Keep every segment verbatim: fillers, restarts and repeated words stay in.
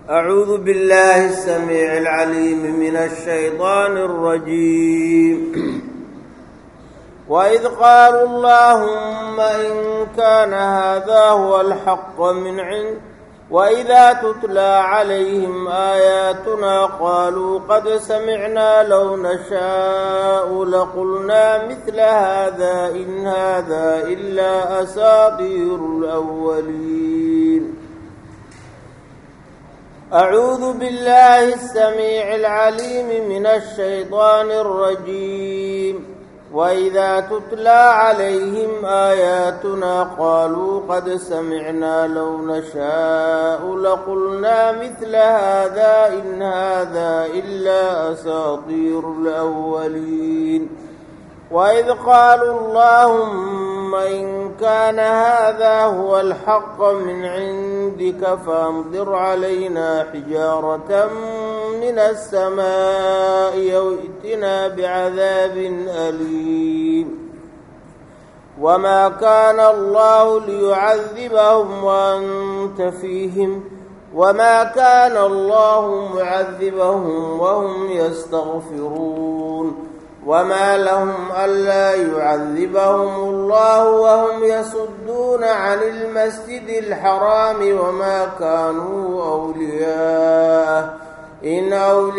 أعوذ بالله السميع العليم من الشيطان الرجيم. وإذ قالوا اللهم إن كان هذا هو الحق من عند وإذا تتلى عليهم آياتنا قالوا قد سمعنا لو نشاء لقلنا مثل هذا إن هذا إلا أساطير الأولين. أعوذ بالله السميع العليم من الشيطان الرجيم. وإذا تتلى عليهم آياتنا قالوا قد سمعنا لو نشاء لقلنا مثل هذا إن هذا إلا أساطير الأولين. وإذ قالوا اللهم إن كان هذا هو الحق من عندك فأمطر علينا حجارة من السماء أو ائتنا بعذاب أليم. وما كان الله ليعذبهم وأنت فيهم وما كان الله معذبهم وهم يستغفرون. وما لهم ألا يعذبهم الله وهم يصدون عن المسجد الحرام وما كانوا أولياءه إن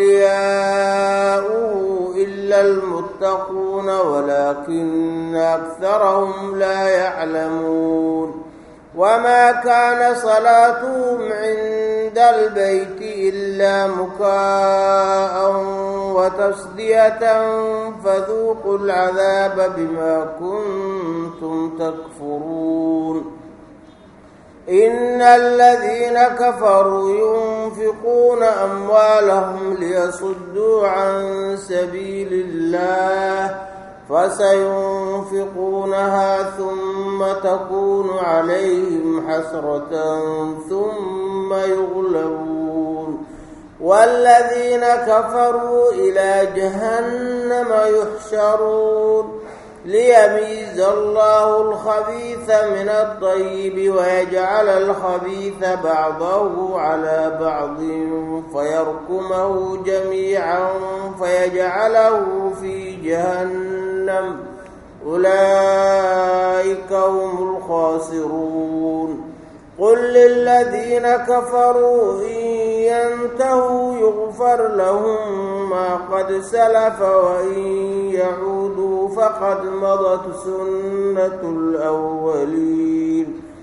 أولياؤه إلا المتقون ولكن أكثرهم لا يعلمون. وما كان صلاتهم عند البيت إلا مكاء وتصدية فذوقوا العذاب بما كنتم تكفرون. إن الذين كفروا ينفقون أموالهم ليصدوا عن سبيل الله فسينفقونها ثم تكون عليهم حسرة ثم يغلبون والذين كفروا إلى جهنم يحشرون ليميز الله الخبيث من الطيب ويجعل الخبيث بعضه على بعض فيركمه جميعا فيجعله في جهنم أولئك هم الخاسرون. قل للذين كفروا إن ينتهوا يغفر لهم ما قد سلف وإن يعودوا فقد مضت سنة الأولين.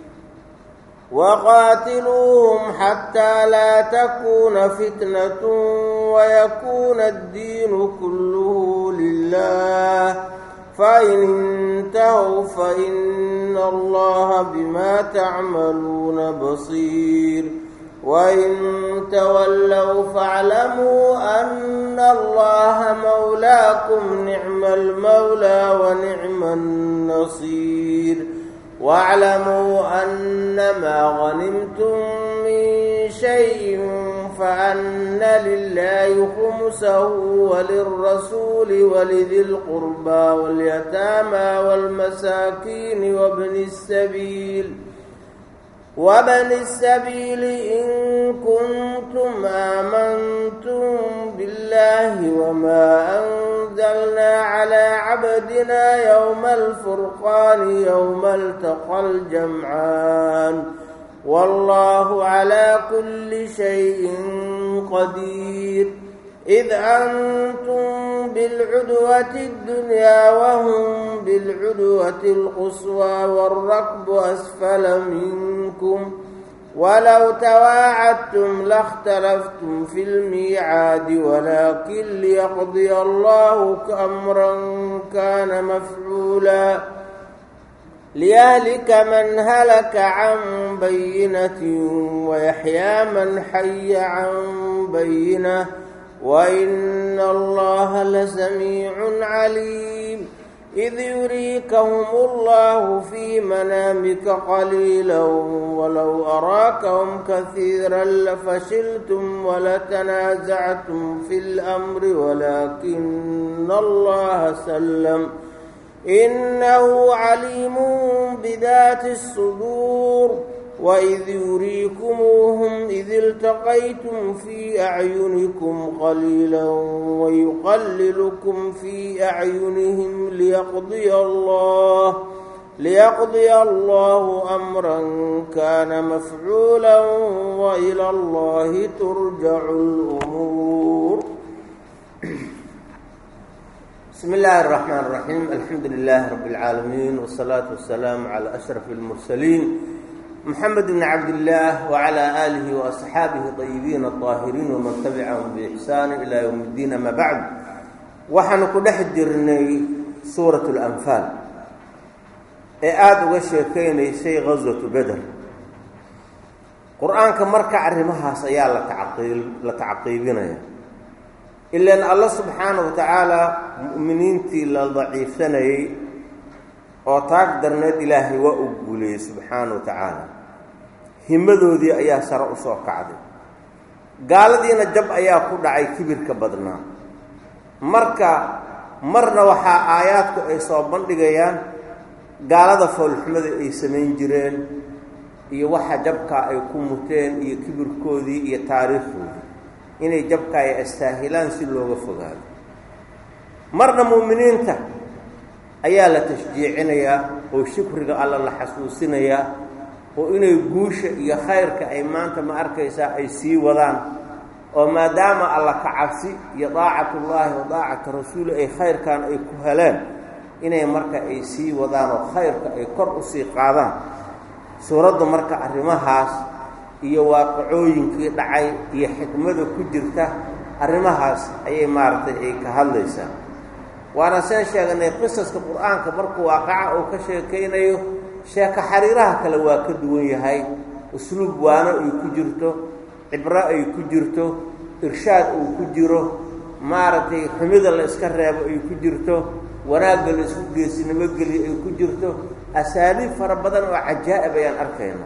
وقاتلوهم حتى لا تكون فتنة ويكون الدين كله لله فإن انتهوا فإن الله بما تعملون بصير. وإن تولوا فاعلموا أن الله مولاكم نعم المولى ونعم النصير. واعلموا أن ما غنمتم من شيء فأن لله خمسه وللرسول ولذي القربى واليتامى والمساكين وابن السبيل وابن السبيل إن كنتم آمنتم بالله وما أنزلنا على عبدنا يوم الفرقان يوم التقى الجمعان والله على كل شيء قدير. إذ أنتم بالعدوة الدنيا وهم بالعدوة القصوى والركب أسفل منكم ولو تواعدتم لاختلفتم في الميعاد ولكن ليقضي الله أمرا كان مفعولا ليهلك من هلك عن بينة ويحيى من حي عن بينة وإن الله لسميع عليم. إذ يريكهم الله في منامك قليلا ولو أراكهم كثيرا لفشلتم ولتنازعتم في الأمر ولكن الله سلم إنه عليم بذات الصدور. وإذ يريكموهم إذ التقيتم في أعينكم قليلا ويقللكم في أعينهم ليقضي الله ليقضي الله أمرا كان مفعولا وإلى الله ترجع الأمور. بسم الله الرحمن الرحيم. الحمد لله رب العالمين، والصلاة والسلام على أشرف المرسلين محمد بن عبد الله وعلى آله وأصحابه الطيبين الطاهرين ومن تبعهم بإحسان إلى يوم الدين. ما بعد، waxaanu ku dhex jirnay suurة الأنفال ee aada uga sheekeynaysay غaswatu beder. qur-aanka marka arrimahaas ayaa la tacqiil la tacqiibinaya, ilaan allah subxaanahu wa tacaala mu'miniintii la daciifsanayey oo taag darneed ilaahay waa u guuleeyey subxaanahu wa tacaala. himadoodii ayaa sare u soo kacday, gaaladiina jab ayaa ku dhacay kibirka badnaa. marka marna waxaa aayaadku ay soo bandhigayaan gaalada foolxumada ay samayn jireen iyo waxa jabkaa ay ku muteen iyo kibirkoodii iyo taariikhdoodii inay jabkaa ay astaahilaan si looga fogaado. marna mu'miniinta ayaa la tashjiicinayaa oo shukriga alla la xasuusinayaa oo inay guusha iyo khayrka ay maanta ma arkaysaa ay sii wadaan, oo maadaama alla ka cabsi iyo daacatullaahi wa daacatu rasuuli ay khayrkan ay ku heleen inay marka ay sii wadaan oo khayrka ay kor u sii qaadaan. suuraddu marka arrimahaas iyo waaqicooyinkii dhacay iyo xikmada ku jirta arrimahaas ayay maaragtay ay ka hadlaysaa. waana seen sheeganay qisaska qur-aanka markuu waaqaca uu ka sheekaynayo sheeko xariiraha kale waa ka duwan yahay. usluub waano ay ku jirto, cibro ay ku jirto, irshaad uu ku jiro, maaragtay xumida la iska reebo ay ku jirto, wanaagga la isku geesinimo geliyo ay ku jirto. asaaliib fara badan oo cajaa'ib ayaan arkayna.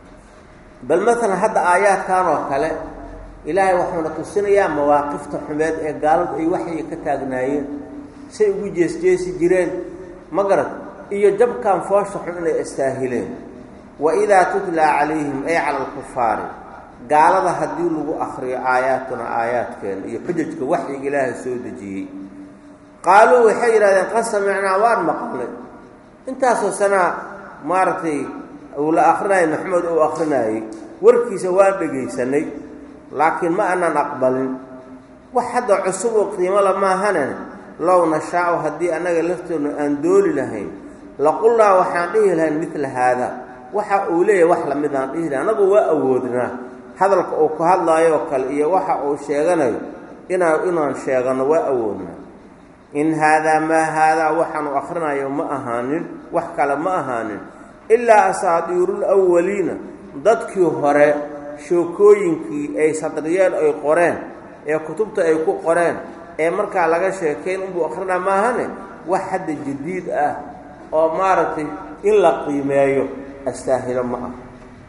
bal maalan hadda aayaadkan oo kale ilaahay wuxuuna tusinayaa mawaaqifta xumeed ee gaaladu ay waxay ka taagnaayeen, say ugu jeesjeesi jireen ma garad, iyo jabkan foosha xun inay astaahileen. wa idaa tutlaa calayhim ay cala alkufaari, gaalada haddii lagu akhriyo aayaatuna aayaadkeena iyo xujajka waxyiga ilaahay soo dejiyey, qaaluu waxay yidhahdeen qad samicnaa waan maqalnay. intaasoo sanaa maaragtay uu la akrinayay maxamed uu akrinayey, warkiisa waan dhegaysanay, laakiin ma aanan aqbalin. wax hadda cusub oo qiimo la maahanen, low nashaau haddii annaga laftoodna aan dooli lahayn laqulnaa waxaan dhihi lahayn midla haada, waxa uu leeyahay wax lamid aan dhihi lahay. annagu waa awoodnaa hadalka uu ku hadlaayo oo kale iyo waxa uu sheeganayo inaan inaan sheegano waa awoodnaa. in haadaa maa haadaa waxaanu akhrinayo ma ahaanin, wax kale ma ahaanin, ilaa asaadiirul awwaliina, dadkii hore shookooyinkii ay sadriyeen ay qoreen ee kutubta ay ku qoreen ee markaa laga sheekayn unbuu akhrinaa maahane wax hadda jadiid ah oo maaragtay in la qiimeeyo astaahilo ma ah.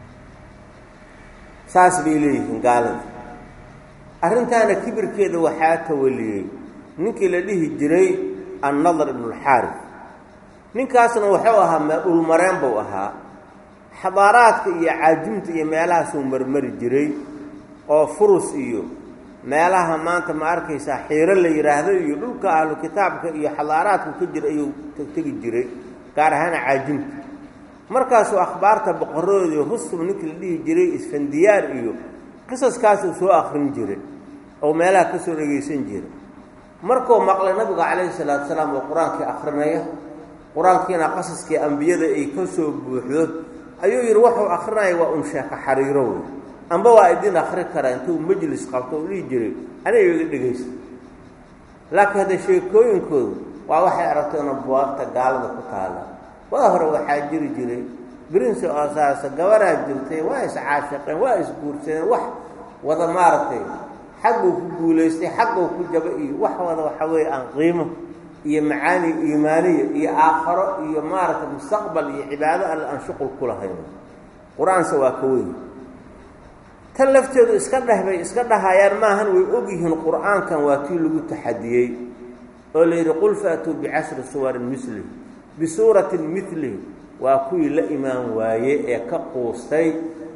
saas bay leeyihiin gaalada. arrintaana kibirkeeda waxaa tawaliyey ninkii la dhihi jiray annadar ibnulxaaris. ninkaasna wuxuu ahaa dhulmareen buu ahaa, xadaaraadka iyo caajimta iyo meelahaasuu marmari jiray, oo furus iyo meelaha maanta ma arkaysaa xiiro la yidhaahdo iyo dhulka ahlu kitaabka iyo xadaaraadku ka jira ayuu tegi jiray, gaar ahaana caajimta. markaasuu akhbaarta boqorradooda rustum ninkii la dhihi jiray isfandiyaar iyo qisaskaasuu soo akrin jiray oo meelaha ka soo dhegaysan jiray. markuu maqlay nabiga calayhi salaatu salaam oo qur-aankii akhrinaya, qur-aankiina qasaskii ambiyada ay ka soo buuxdo, ayuu yidhi wuxuu akhrinaya waa un sheeko xariiro wey, amba waa idin akhri karaa. intuu majlis qabto u dhihi jiray aniga iga dhegaysta. laakiin hadda sheekooyinkoodu waa waxay aragtayna buwaagta gaalada ku taala. waa hore waxaa jiri jiray birinsi oo saasa gabaraa jirtay, waa iscaashaqeen, waa isguursadeen, wax wada maaragtay xagguu ku guulaystay, xagguu ku jaba iyo wax wada waxa weeye aan qiimo iyo macaani iimaaniya iyo aakharo iyo maaragtay mustaqbal iyo cibaado alle aan shuqul ku lahayn. qur-aanse waa ka weyn. tan lafteedu iska dheh bay iska dhahayaan maahan, way og yihiin qur-aankan waa kii lagu taxadiyey oo la yidhi qul faatuu bicashri suwarin mislihi bisuuratin milihi. waa kuwii la imaan waaye ee ka quustay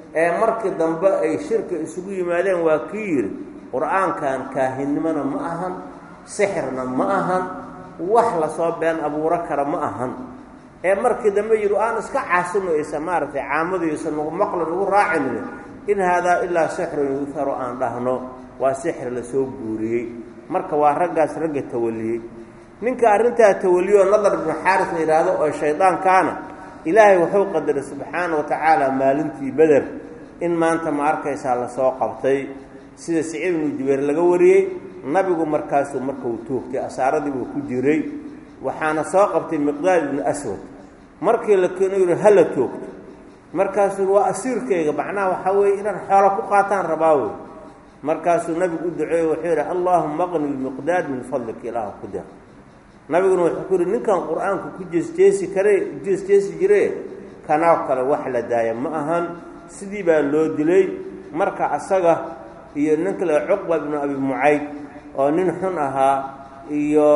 ee markii dambe ay shirka isugu yimaadeen waa kii yidhi qur-aankan kaahinnimona ma ahan sixirna ma ahan wax lasoo been abuuro kara ma ahan ee markii dambe yidhi aan iska caasino aysa maaragtay caamadiisa nagu maqlo nagu raacinin in haadaa ilaa sixrun yuutharu aan dhahno waa sixir lasoo guuriyey marka waa raggaas ragga tawaliyey ninka arrintaa tawaliyoo nadar ibnu xaaris la yidhaahdo oo shaydaankaana ilaahay wuxuu qadaray subxaana wa tacaala maalintii beder in maanta ma arkaysaa lasoo qabtay sida saciid ibnu jubayr laga wariyey nabigu markaasuu markuu toogtay asaaradii buu ku jiray waxaana soo qabtay miqdaad ibnu aswad markii la keeno yidhi hala toogto markaasuu waa asiirkayga macnaha waxaa weeye inaan xoolo ku qaataan rabaa wey markaasuu nabigu u duceeye wuxuu yidhi allaahuma aqni lmiqdaad min fadlika ilaaha ku dir nabiguna wuxuu ku yidhi ninkan qur-aanku ku jeesjeesi kare jeesjeesi jire kanoo kale wax la daaya ma ahan sidii baa loo dilay marka asaga iyo nin kale cuqba ibnu abi mucayd oo nin xun ahaa iyo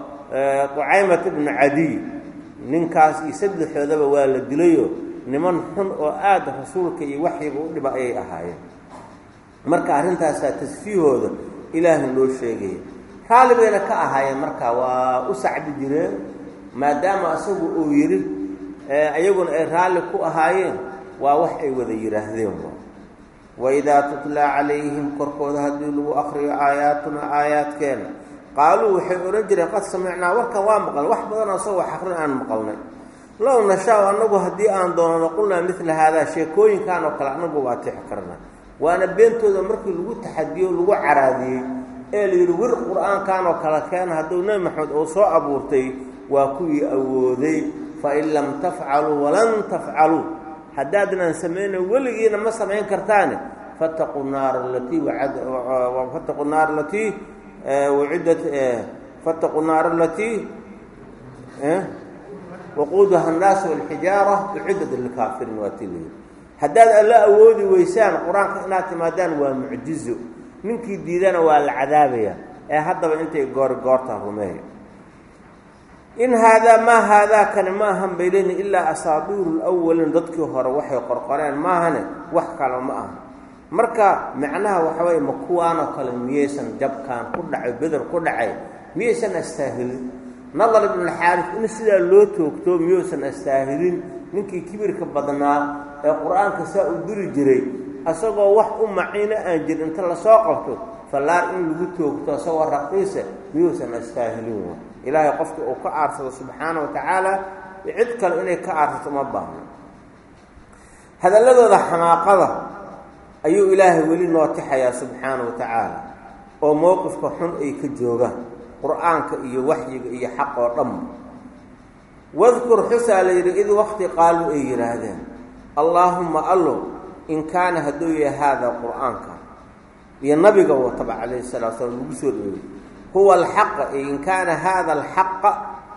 qucaymat ibnu cadiy ninkaas iyo saddexoodaba waa la dilayo niman xun oo aada rasuulka iyo waxyiga u dhiba ayay ahaayeen marka arrintaasaa tasfiihooda ilaahay loo sheegaya raalli bayna ka ahaayeen marka waa u sacbi jireen maadaama asagu uu yidhi ayaguna ay raalli ku ahaayeen waa wax ay wada yidhaahdeen waidaa tutlaa calayhim korkooda haddii lagu akriyo aayaatuna aayaadkeena qaaluu waxay odhan jireen qad samicnaa warkan waa maqalnay wax badanoo asagoo xaqrin aan maqalnay low nashaa annagu haddii aan doonano qulnaa midla haadaa sheekooyinkan oo kale annagu waa tixi karna waana beentooda markii lagu taxadiyo lagu caraadiyey ee la yidhi wir qur-aankan oo kale keena hadduu nebi maxamed uu soo abuurtay waa kuwii awooday fain lam tafcaluu walan tafcaluu haddaadnaan samayna weligiina ma samayn kartaane fattaquu naara alatii fattaquu naara alatii waciddat fattaquu naara alatii waquuduha annaasu walxijaara uciddat lilkaafiriin waa tii layidhi haddaad alla awoodi weysaan qur-aanka inaad timaadaan waa mucjizo ninkii diidana waa la cadaabaya ee haddaba intay goori goortaa rumeeya in haadaa maa haadaa kani ma ahan bay leeyihin ilaa asaadiiru lawaliin dadkii hore waxay qorqoreen maahane wax kale ma aha marka macnaha waxa weeye ma kuwaanoo kale miyaysan jabkaan ku dhacay beder ku dhacay miyaysan astaahilin nadar ibnulxaaris in sidaa loo toogto miyuusan astaahilin ninkii kibirka badnaa ee qur-aanka saa u diri jiray asagoo wax u maciino aan jirin inta lasoo qabto fallaar in lagu toogto asagoo raqiisa miyuusan astaahilin wa ilaahay qofka uu ka aarsado subxaana wa tacaala cid kale inay ka aarsato uma baahno hadalladooda xamaaqada ayuu ilaahay weli noo tixayaa subxaana wa tacaala oo mowqifka xun ay ka joogaan qur-aanka iyo waxyiga iyo xaq oo dhanba wadkur xusaa la yidhi id waqti qaaluu ay yidhaahdeen allaahumma allow in kaana hadduu yahay haadaa qur-aanka iyo nabiga wataba calayhi salatu slam lagu soo dhoowey huwa alxaqa iyo in kaana haada alxaqa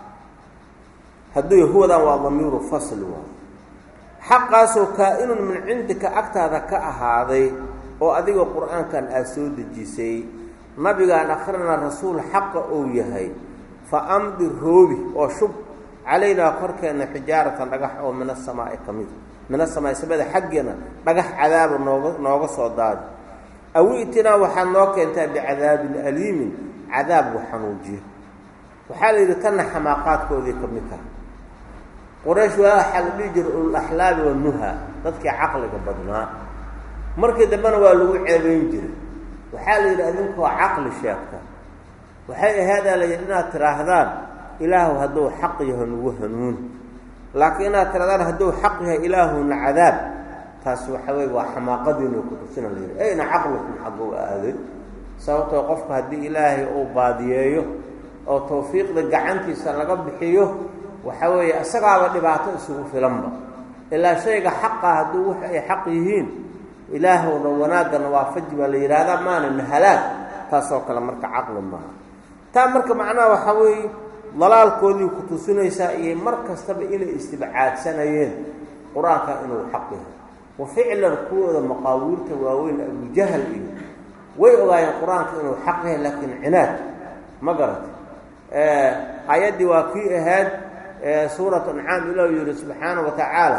hadduu huwadan waa damiiru fasli waa xaqaasoo kaa-inun min cindika agtaada ka ahaaday oo adiga qur-aankan aad soo dejisay nabigaan akhrina rasuul xaqa uu yahay fa amdi roobi oo shub calaynaa korkeenna xijaaratan dhagax oo min asamaa'i ka mida min asamaa'i samada xaggeena dhagax cadaaba nooga nooga soo daadi aw i'tinaa waxaad noo keentaa bicadaabin aliimin cadaab wa xanuujiyo waxaa la yidhi tanna xamaaqaadkoodii ka mid taha quraysh waa waxaa la dhihi jira ululaxlaabi wanuha dadkii caqliga badnaa markii dambena waa lagu ceebayn jiray waxaa la yidhi adinkoo caqli sheegta waxay ahaadaa la yidhi inaad tidhaahdaan ilaahu hadduu xaq yaho nagu hanuun laakiin inaad tidhahdaan hadduu xaq yahay ilaahuna cadaab taas waxa weye waa xamaaqadiinu ku tusina la yidhi ayna caqlikum xagguu aaday sababtoo qofka haddii ilaahay uu baadiyeeyo oo tawfiiqda gacantiisa laga bixiyo waxa weeye isagaaba dhibaato isugu filanba ilaa shayga xaqa hadduu wax ay xaq yihiin ilaahowna wanaagana waafaji baa la yidhaahdaa maana nahalaag taasoo kale marka caqli maaha taa marka macnaha waxaa weeye dalaalkoodii ku tusinaysaa iyo mar kastaba inay istibcaadsanayeen qur-aanka inuu xaq yahay wa ficlan kuwooda maqaawiirta waaweyn abujahal iyo way ogaayeen qur-aanka inuu xaq yahay laakiin cinaad ma garata aayaddii waa kii ahayd suuratu ancaam ilaahu yihi subxaana wa tacaala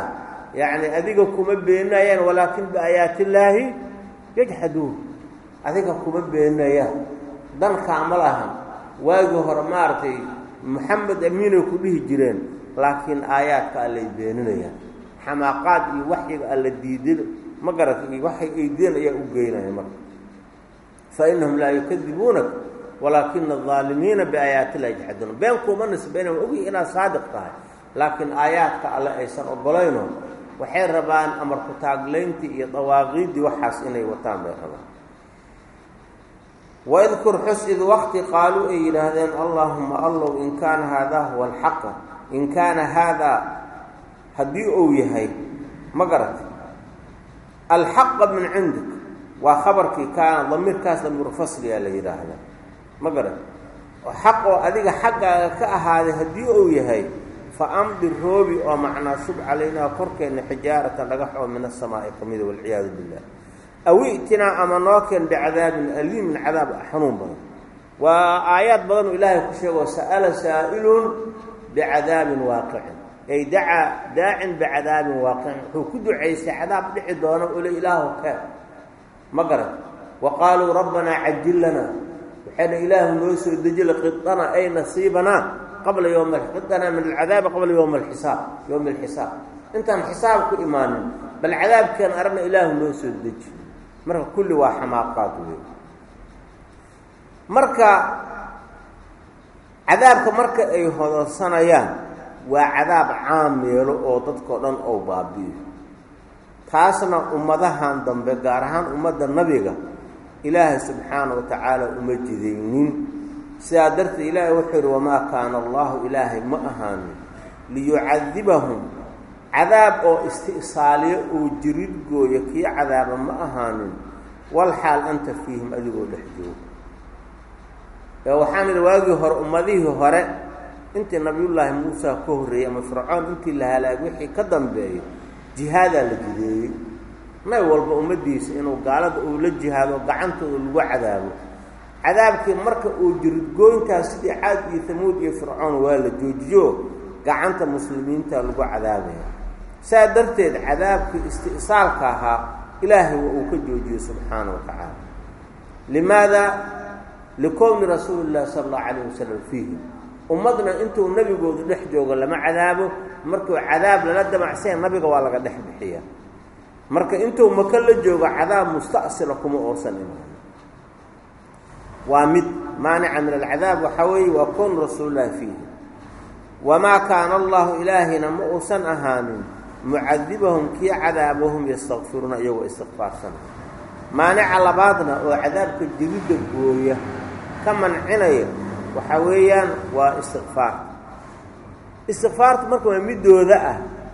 yacni adiga kuma beenayaan walaakin biaayaati illaahi yajxaduun adiga kuma beenayaan dankaa ma lahan waagii hore maaragtay maxamed amiinay ku dhihi jireen laakiin aayaadka allay beeninayaan xamaaqaad iyo waxyiga alla diidin ma garata iyo waxay aydeen ayaa u geynaya marka fa innahum laa yukadibuunaka walaakina aldaalimiina biaayaati illahi yajxaduun been kuuma nisbayna waa ogi inaad saadiq tahay laakiin aayaadka alle aysan ogolayno waxay rabaan amar ku taaglayntii iyo dawaaqiiddii waxaas inay wataan bay rabaan waidkur xus id waqti qaaluu ay yidhaahdeen allaahuma allow in kaana haadaa huwa alxaqa in kaana haadaa haddii uu yahay ma garata alxaqa min cindik waa khabarkii kaana damiirkaas damiiru fasliyaa la yidhaahdaa ma garata xaq oo adiga xaggaaga ka ahaaday haddii uu yahay fa amdir roobi oo macnaa shub calaynaa korkeenna xijaaratan dhagax oo min asamaa'i ka mida walciyaadu billah aw i'tinaa ama noo keen bicadaabin aliimin cadaab xanuun badan waa aayaad badanoo ilaahay ku sheego sa'ala saa'ilun bicadaabin waaqicin ay dacaa daacin bicadaabin waaqicin wuxuu ku ducaystay cadaab dhici doono ule ilaahu keen ma garan wa qaaluu rabbanaa cajil lanaa waxayna ilaahu noo soo dejila qidana ay nasiibanaa qabla yowm qidanaa min alcadaabi qabla yowma alxisaab yowmi alxisaab intaan xisaab ku imaanin bal cadaabkeen aragna ilaahu noo soo deji marka kulli waa xamaaqaad wey marka cadaabka marka ay hodorsanayaan waa cadaab caam yeelo oo dadkao dhan oo baabi'iyo taasna ummadahan dambe gaar ahaan ummadda nabiga ilaahay subxaana wa tacaala uma jidaynin sidaa darteed ilaahay wuxuu yidhi wamaa kaana allahu ilaahay ma ahaanin liyucadibahum cadaab oo isti'saaliyo uu jirid gooyo kii cadaaba ma ahaanin walxaal anta fiihim adigoo dhex jooga ee waxaan idhi waagii hore ummadihii hore intii nabiyullaahi muusa ka horreeyey ama fircoon intii la halaagay wixii ka dambeeyey jihaadaa la jideeyey nay walba ummaddiisa inuu gaalada uu la jihaado gacantooda lagu cadaabo cadaabkii marka uu jiridgooyntaas sidii caad iyo hamuud iyo fircoon waa la joojiyo gacanta muslimiinta lagu cadaabaya saa darteed cadaabkii isti'saalka ahaa ilaahay waa uu ka joojiyey subxaana wa tacaala limaada likowni rasuuli llahi sala allahu calayh wasalam fiihi ummadna intuu nebigoodu dhex joogo lama cadaabo markuu cadaab lala damacseen nabiga waa laga dhex bixiyaa marka intuu maka la joogo cadaab musta'sila kuma oosan imaan waa mid maanica min alcadaab waxaa weeye waa kown rasuulillahi fiihi wamaa kaana allahu ilaahina ma uusan ahaanin mucadibahum kii cadaabahum yastakfiruuna iyagoo istikfaarsana maanica labaadna oo cadaabka jiridda gooya ka mancinaya waxaa weeyaan waa istikfaarta istikfaarta marka waa midooda ah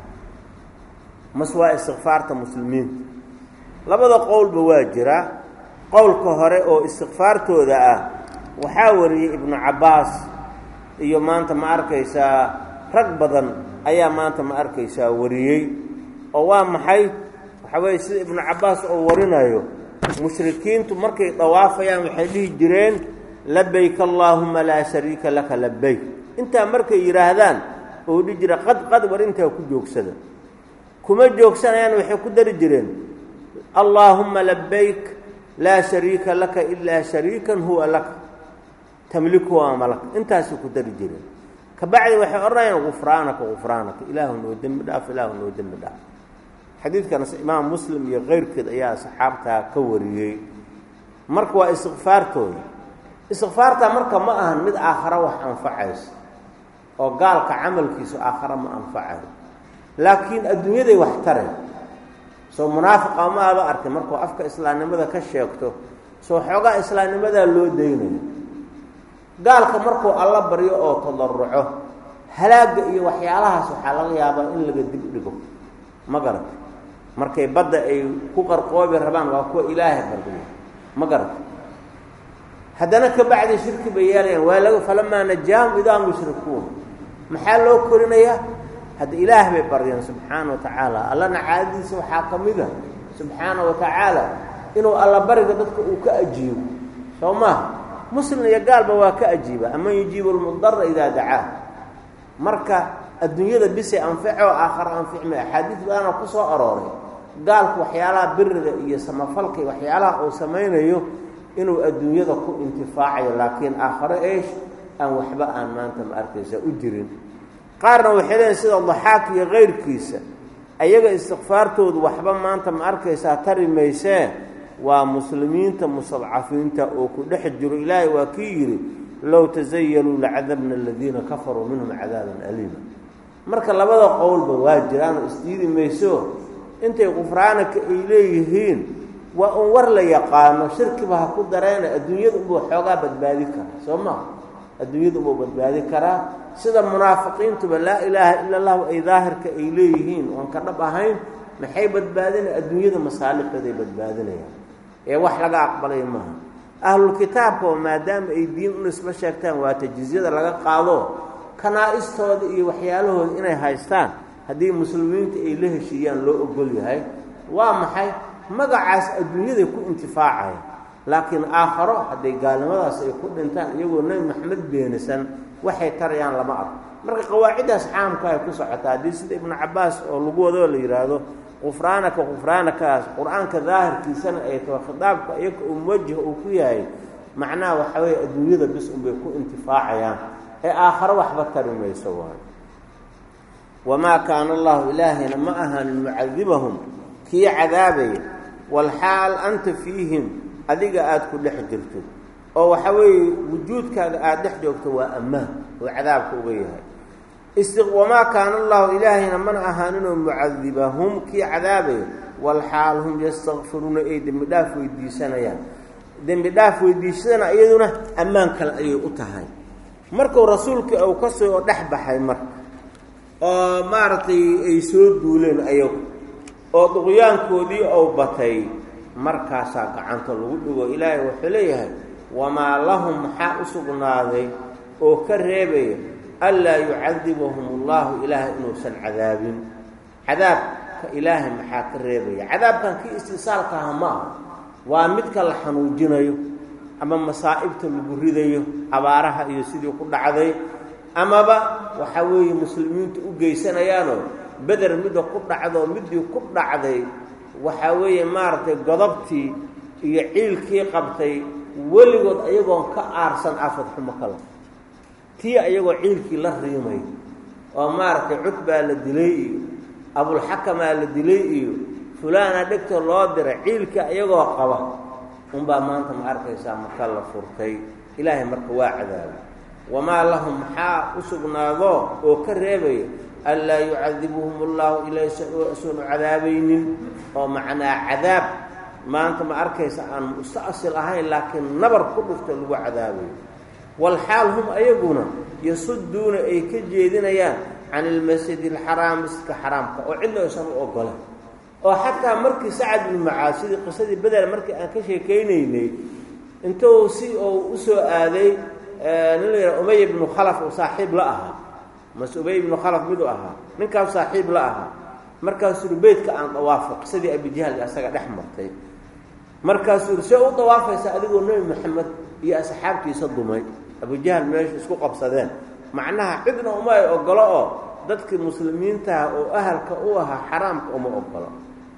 mas waa istikfaarta muslimiinta labada qowlba waa jiraa qowlka hore oo istikfaartooda ah waxaa wariyey ibnu cabbaas iyo maanta ma arkaysaa rag badan ayaa maanta ma arkaysaa wariyey oo waa maxay waxaa weeye sida ibnu cabbaas oo warinayo mushrikiintu markay dawaafayaan waxay dhihi jireen labayk allaahuma laa shariika laka labayk intaa markay yidhaahdaan oo dhihi jira qad qad war intaa ku joogsada kuma joogsanayaan waxay ku dari jireen allaahumma labayk laa shariika laka ilaa shariikan huwa laka tamliku waa malak intaasay ku dari jireen kabacdi waxay odhanayaan gufraanaka gufraanaka ilaahu noo dembi dhaaf ilaahu noo dembi dhaaf xadiidkanas imaam muslim iyo keyrkeed ayaa saxaabtaa ka wariyey marka waa istikfaartooda istikfaartaa marka ma ahan mid aakhara wax anfacayso oo gaalka camalkiisu aakhara ma anfacayo laakiin adduunyaday wax taray soo munaafiqa ma aba arkay markuu afka islaamnimada ka sheegto soo xoogaa islaamnimadaa loo daynayo gaalka markuu alla baryo oo tadarruco halaagga iyo waxyaalahaas waxaa laga yaabaa in laga dib dhigo ma garata markay badda ay ku qarqoobi rabaan waa kuwa ilaahay baryo ma garata haddana ka bacdi shirki bay yeelayaan waa laga falamaa najaahum idaa mushrikuun maxaa loo korinayaa hadda ilaah bay baryeen subxaana wa tacaala allana caadadiisa waxaa ka mida subxaana wa tacaala inuu alla bariga dadka uu ka ajiibo soo maaha muslim iyo gaalba waa ka ajiiba aman yujiibu lmudara idaa dacaa marka adduunyada bisay anfaco aakhira anficma axaadiis baana ku soo arooray gaalku waxyaalaha biriga iyo samafalka waxyaalaha uu samaynayo inuu adduunyada ku intifaacayo laakiin aakhira eesh aan waxba aan maanta ma arkaysa u jirin qaarna waxay leeyihiin sida dhaxaak iyo qeyrkiisa ayaga istighfaartoodu waxba maanta ma arkaysaa tari maysee waa muslimiinta mustadcafiinta oo ku dhex jiro ilaahay waa kii yidhi low tazayaluu lacadabna aladiina kafaruu minhum cadaaban aliima marka labada qowlba waa jiraan oo isdiidi mayso intay qufraanaka ay leeyihiin waa un war la yaqaano shirkiba ha ku dareena adduunyada unbuu xoogaa badbaadi karaa soo maa adduunyada unbuu badbaadi karaa sida munaafiqiintuba laa ilaaha ila allahu ay daahirka ay leeyihiin oon ka dhab ahayn maxay badbaadinaya adduunyada masaalixdooday badbaadinayaan ee wax laga aqbalay maaha ahlulkitaabka oo maadaama ay diin u nisbo sheegtaan waa tajizyada laga qaado kanaa'istooda iyo waxyaalahooda inay haystaan haddii muslimiinta ay la heshiiyaan loo ogol yahay waa maxay magacaas adduunyaday ku intifaacaya laakiin aakharo hadday gaalnimadaas ay ku dhintaan iyagoo nebi maxamed beenisan waxay tarayaan lama arko marka qawaaciddaas caamka ay ku socotaa haddii sida ibnu cabbaas oo lagu wadoo la yidhaahdo qufraanaka qufraanakaas qur-aanka daahirkiisana ay taho khitaabka iyaga uu muwajah uu ku yahay macnaha waxa weeye adduunyada bis unbay ku intifaacayaan ee aakharo waxba tari mayso waayo wamaa kaana allahu ilaahayna ma ahaanin mucadibahum kii cadaabaya walxaal anta fiihim adiga aada ku dhex jirto oo waxa weeye wujuudkaaga aada dhex joogto waa ammaan oo cadaabka uga yahay wamaa kaana allahu ilaahayna mana ahaaninoo mucadibahum kii cadaabaya walxaal hum yastakfiruuna ay dembi dhaaf weydiisanayaan dembi dhaaf weydiisadana iyaduna ammaan kale ayay u tahay markuu rasuulkii uu ka soo dhex baxay marka oo maaragtay ay soo duuleen ayagu oo duqyaankoodii ou batay markaasaa gacanta lagu dhigo ilaahay wuxuu leeyahay wamaa lahum maxaa u sugnaaday oo ka reebaya anlaa yucadibahum allahu ilaahay inuusan cadaabin cadaabka ilaahay maxaa ka reebaya cadaabkan kii istisaalkaha ma aha waa midka la xanuujinayo ama masaa'ibta lagu ridayo abaaraha iyo sidii ku dhacday amaba waxa weeye muslimiintu u geysanayaanoo beder midda ku dhacdoo middii ku dhacday waxaa weeye maaragtay godobtii iyo ciilkii qabtay weligood ayagoon ka aarsan afad xumo kale tii ayagoo ciilkii la riimay oo maaragtay cutbaa la dilay iyo abulxakamaa la dilay iyo fulaana dhegta loo diray ciilkii ayagoo qaba unbaa maanta ma arkaysaa marka la furtay ilaahay marka waa cadaabay wamaa lahum maxaa u sugnaado oo ka reebaya anlaa yucadibuhum allahu ilaahay soonu cadaabaynin oo macnaa cadaab maanta ma arkaysa aan musta'sil ahayn laakiin nabar ku dhufta lagu cadaabayo walxaal hum ayaguna yasuduuna ay ka jeedinayaan can ilmasjidi alxaraam masjidka xaraamka oo cidna aysan u ogolan oo xataa markii sacad ibnu mucaad sidii qisadii beder markii aan ka sheekaynaynay intuu si uu u soo aaday nin la yidhaha umay ibnu khalaf oo saaxiib la ahaa mase ubay ibnu khalaf miduu ahaa ninkaas saaxiib la ahaa markaasuu yidhi beydka aan dawaafo qisadii abijahal asaga dhex martay markaasuu yidhi see u dawaafaysa adigoo nebi maxamed iyo asxaabtiisa dumay abujahal meesha isku qabsadeen macnaha cidna uma ay ogolo oo dadkii muslimiintaha oo ahalka u ahaa xaraamka uma ogolo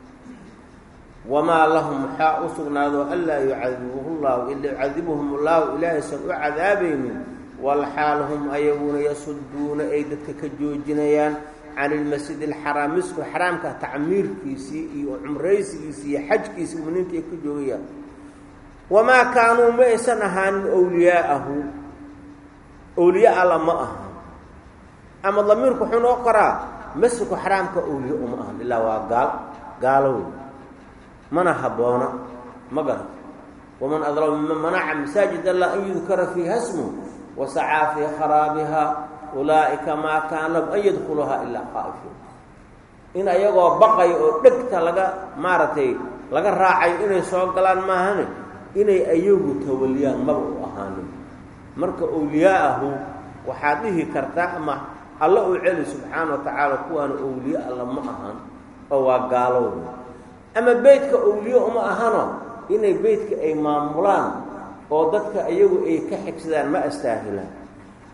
wamaa lahum maxaa u sugnaado anlaa yucadibuhu llahu ila yucadibuhum allahu ilaahaysan u cadaabaynin walxaal hum ayaguna yasuduuna ay dadka ka joojinayaan can ilmasjid alxaraam misku xaraamka tacmiirkiisii iyo cumraysigiisii iyo xajkiisii muminiinta ay ka joogayaan wamaa kaanuu ma aysan ahaanin owliyaa'ahu owliya alla ma aha ama damiirku wuxuu noo qoraa masjidku xaraamka owliya uma ahan ilaa waa gaal gaalow mana habboona ma garan waman adlamu miman manaca masaajid allah an yudkara fiiha smuh wasacaa fii kharaabiha ulaa'ika maa kaana lahum an yadkhuluhaa ilaa khaa'ifuun in ayagoo baqaya oo dhegta laga maaragtay laga raacayo inay soo galaan maahane inay ayagu tawaliyaan maba u ahaanin marka owliyaa'ahu waxaad dhihi kartaa ama alla uu celi subxaana wa tacaala kuwaana owliya alla ma ahan oo waa gaalowda ama beydka owliye uma ahano inay beydka ay maamulaan oo dadka iyagu ay ka xigsadaan ma astaahilaan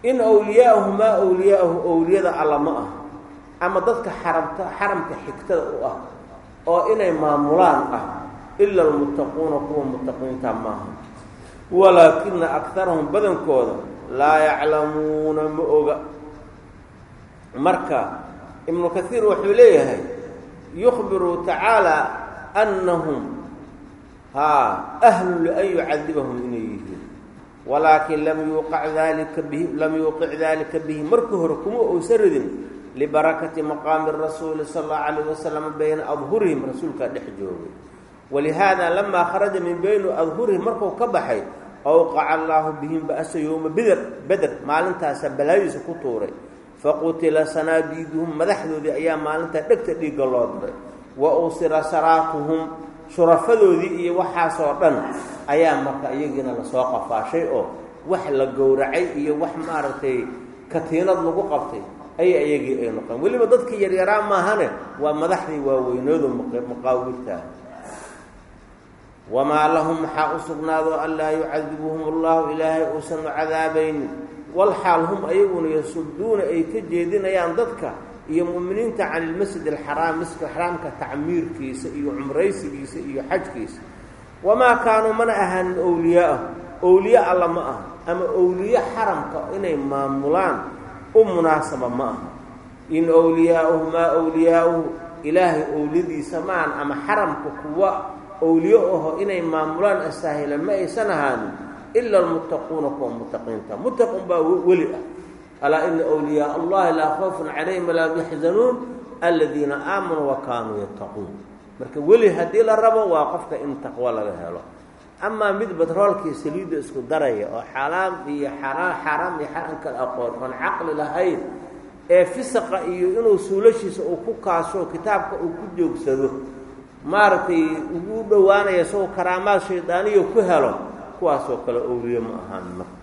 in awliyaa'uhu maa awliyaa'uhu awliyada alla ma ah ama dadka xaramta xaramka xigtada u ah oo inay maamulaan ah ila almuttaquuna kuwa muttaqiinta maaha walaakina akarahum badankooda laa yaclamuuna ma oga marka ibnu kaiir wuxuu leeyahay yukhbiru tacaala annahum haa ahlu lian yucadibahum inay yihiin walaakin lam yuuqic dalika bihi lam yuuqic dalika bihi markii hore kuma uusan ridin libarakati maqaami rasuuli sala allahu calayh wasalam bayna adhurihim rasuulkaa dhex joogay walihaada lamaa kharaja min bayni adhurihim markuu ka baxay awqaca allaahu bihim ba'sa yowma beder beder maalintaasa balaadiisa ku tuuray faqutila sanaadiiduhum madaxdoodii ayaa maalintaa dhegta dhiigga loo diray wa usira saraatuhum shurafadoodii iyo waxaasoo dhan ayaa marka iyagiina lasoo qafaashay oo wax la gowracay iyo wax maaragtay katiinad lagu qabtay ay iyagii ay noqon weliba dadkii yaryaraa maahane waa madaxdii waaweynoodu maqaawirtaa wamaa lahum maxaa u sugnaado anlaa yucadibuhum allahu ilaahay uusan u cadaabaynin walxaal hum ayaguna yasuduuna ay ka jeedinayaan dadka iyo mu'miniinta can ilmasjid alxaraam masjidka xaraamka tacmiirkiisa iyo cumraysigiisa iyo xajkiisa wamaa kaanuu mana ahaanin awliyaa'ahu awliya alla ma aha ama awliye xaramka inay maamulaan u munaasaba ma aha in awliyaa'uhu maa awliyaa'uhu ilaahay owliyadiisa maan ama xaramka kuwa awliye aho inay maamulaan asaahilan ma aysan ahaanin ila almuttaquuna kuwa muttaqiinta muttaquun baa weli ah alaa ina awliyaa allahi laa khawfun calayhim walaa hum yaxzanuun aladiina aamanuu wa kaanuu yattaquun marka weli haddii la rabo waa qofka in taqwo laga helo amaa mid batroolkii saliidda isku daraya oo xalaam iyo xaraan xaraam iyo xaraan kala aqoon oon caqli lahayn ee fisaqa iyo inuu suulashiisa uu ku kaasho kitaabka uu ku joogsado maaragtay ugu dhowaanaya isagoo karaamaad shaydaaniyo ku helo kuwaasoo kale awliye ma ahaan marka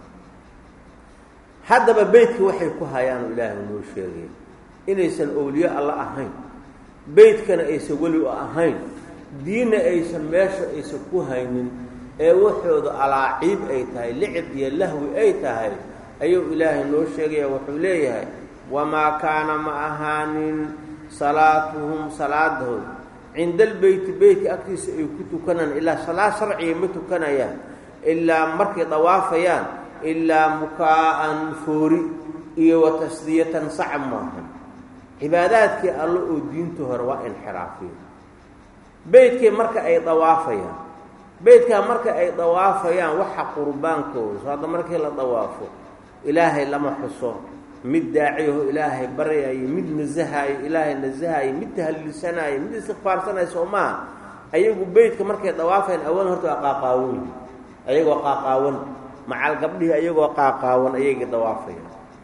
haddaba beydkii waxay ku hayaan ilaahay noo sheegay inaysan awliye alla ahayn beydkana aysan weli u ahayn diinna aysan meesha aysan ku haynin ee waxooda alaaciib ay tahay licib iyo lahwi ay tahay ayuu ilaahay noo sheegaya wuxuu leeyahay wamaa kaana ma ahaanin salaatuhum salaadahood cinda albeyti beytka agtiisa ay ku tukanaan ilaa salaad sharciga ma tukanayaan ilaa markay dawaafayaan ilaa mukaa'an foori iyo wa tasdiyatan sacab maahan cibaadaadkii allo oo diinta hore waa inxiraafiya beydkii marka ay dawaafayaan beydkaa marka ay dawaafayaan waxa qurbaankooda so hadda markii la dawaafo ilaahay lama xuso mid daaciyaho ilaahay baryayo mid nasahaayo ilaahay nasahaayo mid tahalisanaayo mid istiqfaarsanaayo soo maaha ayagu beydka markay dawaafayaan awal horta waa qaaqaawan ayagoo qaaqaawan macal gabdhihii ayagoo qaaqaawan ayagii dawaafayaan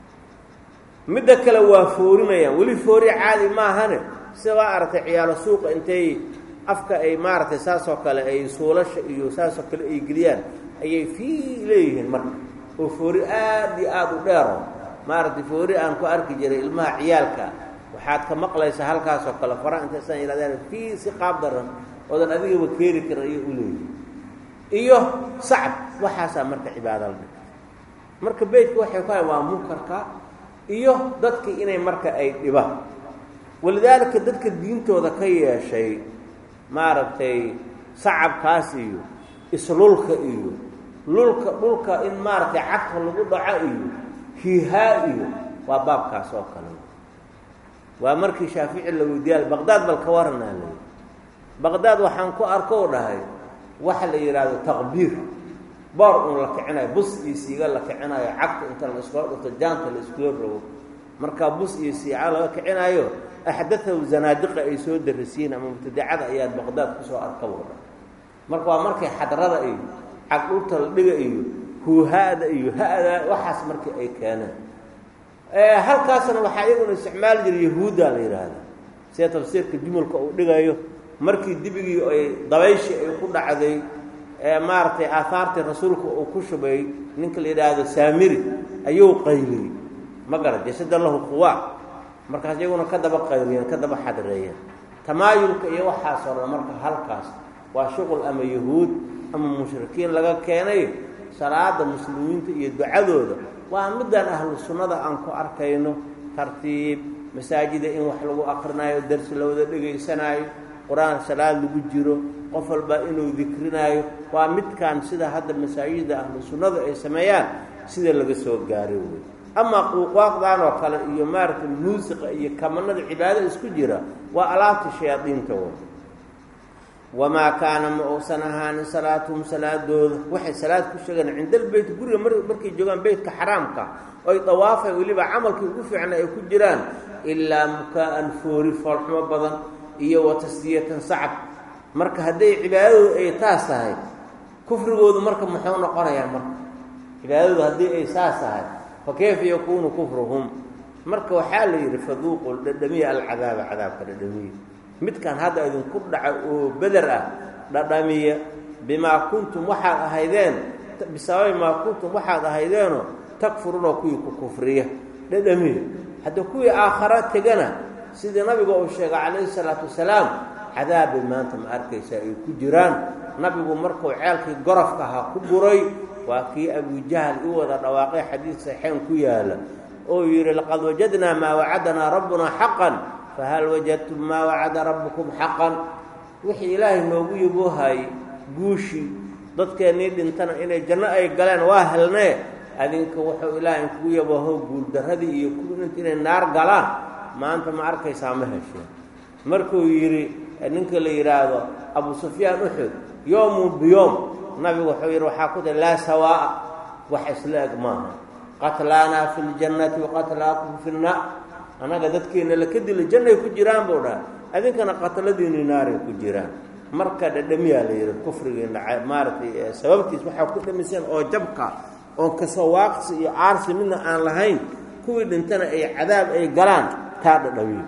midda kale waa foorinayaan weli foori caadi maahane sida waa aragtay ciyaalo suuqa intay afka ay maaragtay saasoo kale ay suulasha iyo saasoo kale ay geliyaan ayay fii leeyihiin marka oo foori aad iyo aada u dheero maaragtay foori aan ku arki jiray ilmaha ciyaalka waxaad ka maqlaysaa halkaasoo kale fara intaysaan yidhahdaan fii si qaab daran oodan adigaba keeni karin ayay u leeyihin iyo sacab waxaasaa marka cibaada la dhigta marka beydka waxay ku hayan waa munkarka iyo dadkii inay marka ay dhibaan walidaalika dadka diintooda ka yeeshay maaragtay sacabkaas iyo islulka iyo lulka dhulka in maaragtay cagta lagu dhaco iyo hiihaa iyo waa baabkaas oo kale waa markii shaafici la weydiiyay baqdaad bal ka waranaa la baqdaad waxaan ku arko oo dhahay waxa la yiraahdo taqbiir boor un la kicinayo bus iyo siiga la kicinayo cagta inta la isku dhufto jaanta la isku rogo marka bus iyo siiga la kicinayo axdathu zanaadiqa ay soo darisiin ama mubtadacada ayaa baqdaad ku soo arkawada marka waa markay xadrada iyo caqulta la dhiga iyo huhaada iyo haada waxaas markii ay keeneen ee halkaasna waxa iyaguna isticmaal jiray yahuuda la yiraahdo sida tafsiirka jumulka uu dhigayo markii dibigii ay dabayshi ay ku dhacday ee maartay aafaartii rasuulku uu ku shubay ninka la yiraahdo saamiri ayuu qayliyay magara jasada lahu quwa markaas iyaguna ka daba qayliyeen ka daba xadreeyeen tamaayulka iyo waxaas oo marka halkaas waa shuqul ama yahuud ama mushrikiin laga keenay salaada muslimiinta iyo ducadooda waa midaan ahlu sunnada aan ku arkayno tartiib masaajida in wax lagu aqrinayo darsi la wada dhegaysanaayo qur-aan salaad lagu jiro qof walba inuu dikrinayo waa midkaan sida hadda masaajida ahlu sunnada ay sameeyaan sida laga soo gaaray wey ama quuqaaqdan oo kale iyo maaragtay muusiqa iyo kamanada cibaado isku jira waa alaabta shayaadiinta wey wamaa kaana ma uusan ahaanin salaatuhum salaadooda waxay salaad ku sheegaan cinda albayt guriga markay joogaan beytka xaraamka oy dawaafay weliba camalkii ugu fiicna ay ku jiraan ilaa mukaa'an foori foolxumo badan iyo watasdiyatan sacab marka hadday cibaadadoodu ay taas tahay kufrigoodu marka muxuu noqonayaa marka cibaadadoodu haddii ay saas tahay fa kayfa yakuunu kufruhum marka waxaa la yidhi faduuqu dhadhamiya alcadaaba cadaabka dhadhamiya midkaan hadda idinku dhaca oo beder ah dhadhamiya bimaa kuntum waxaad ahaydeen bisababi maa kuntum waxaad ahaydeenoo takfuruuna kuwii ku kufriya dhadhamiya hadda kuwii aakhara tegana sidii nabiga uu sheegay calayhi salaatu wasalaam cadaabay maanta ma arkaysaa ay ku jiraan nabigu markuu ceelkii gorofka ahaa ku guray waa kii abujahal u wada dhawaaqay xadiid saxiixayn ku yaala oo yidhi laqad wajadnaa maa wacadanaa rabbunaa xaqan fahal wajadtum maa wacada rabbukum xaqan wixii ilaahay noogu yaboohayey guushii dadkeennii dhintana inay janno ay galeen waa helnee adinka wuxuu ilaahay inkugu yabooho guuldarradii iyo kuwinint inay naar galaan maanta ma arkaysaa ma hesheen markuu yidhi ninka la yidhaahdo abu sufyaan uxud yoomun biyoom nabigu wuxuu yidhi waxaa ku tahay laa sawaa'a wax isla eg maaha qatlaanaa fi ljannati waqatlaakum fi nnaar annaga dadkeenna la ka dila jannay ku jiraan buu dhaha adinkana qatladiinni naaray ku jiraan marka dhadhamiyaa la yidhi kufrigiina maaragtay sababtiis waxaa ku dhamiseen oo jabka oon kasoo waaqsi iyo aarsi midna aan lahayn kuwii dhintana ay cadaab ay galaan taa dhadhamiyo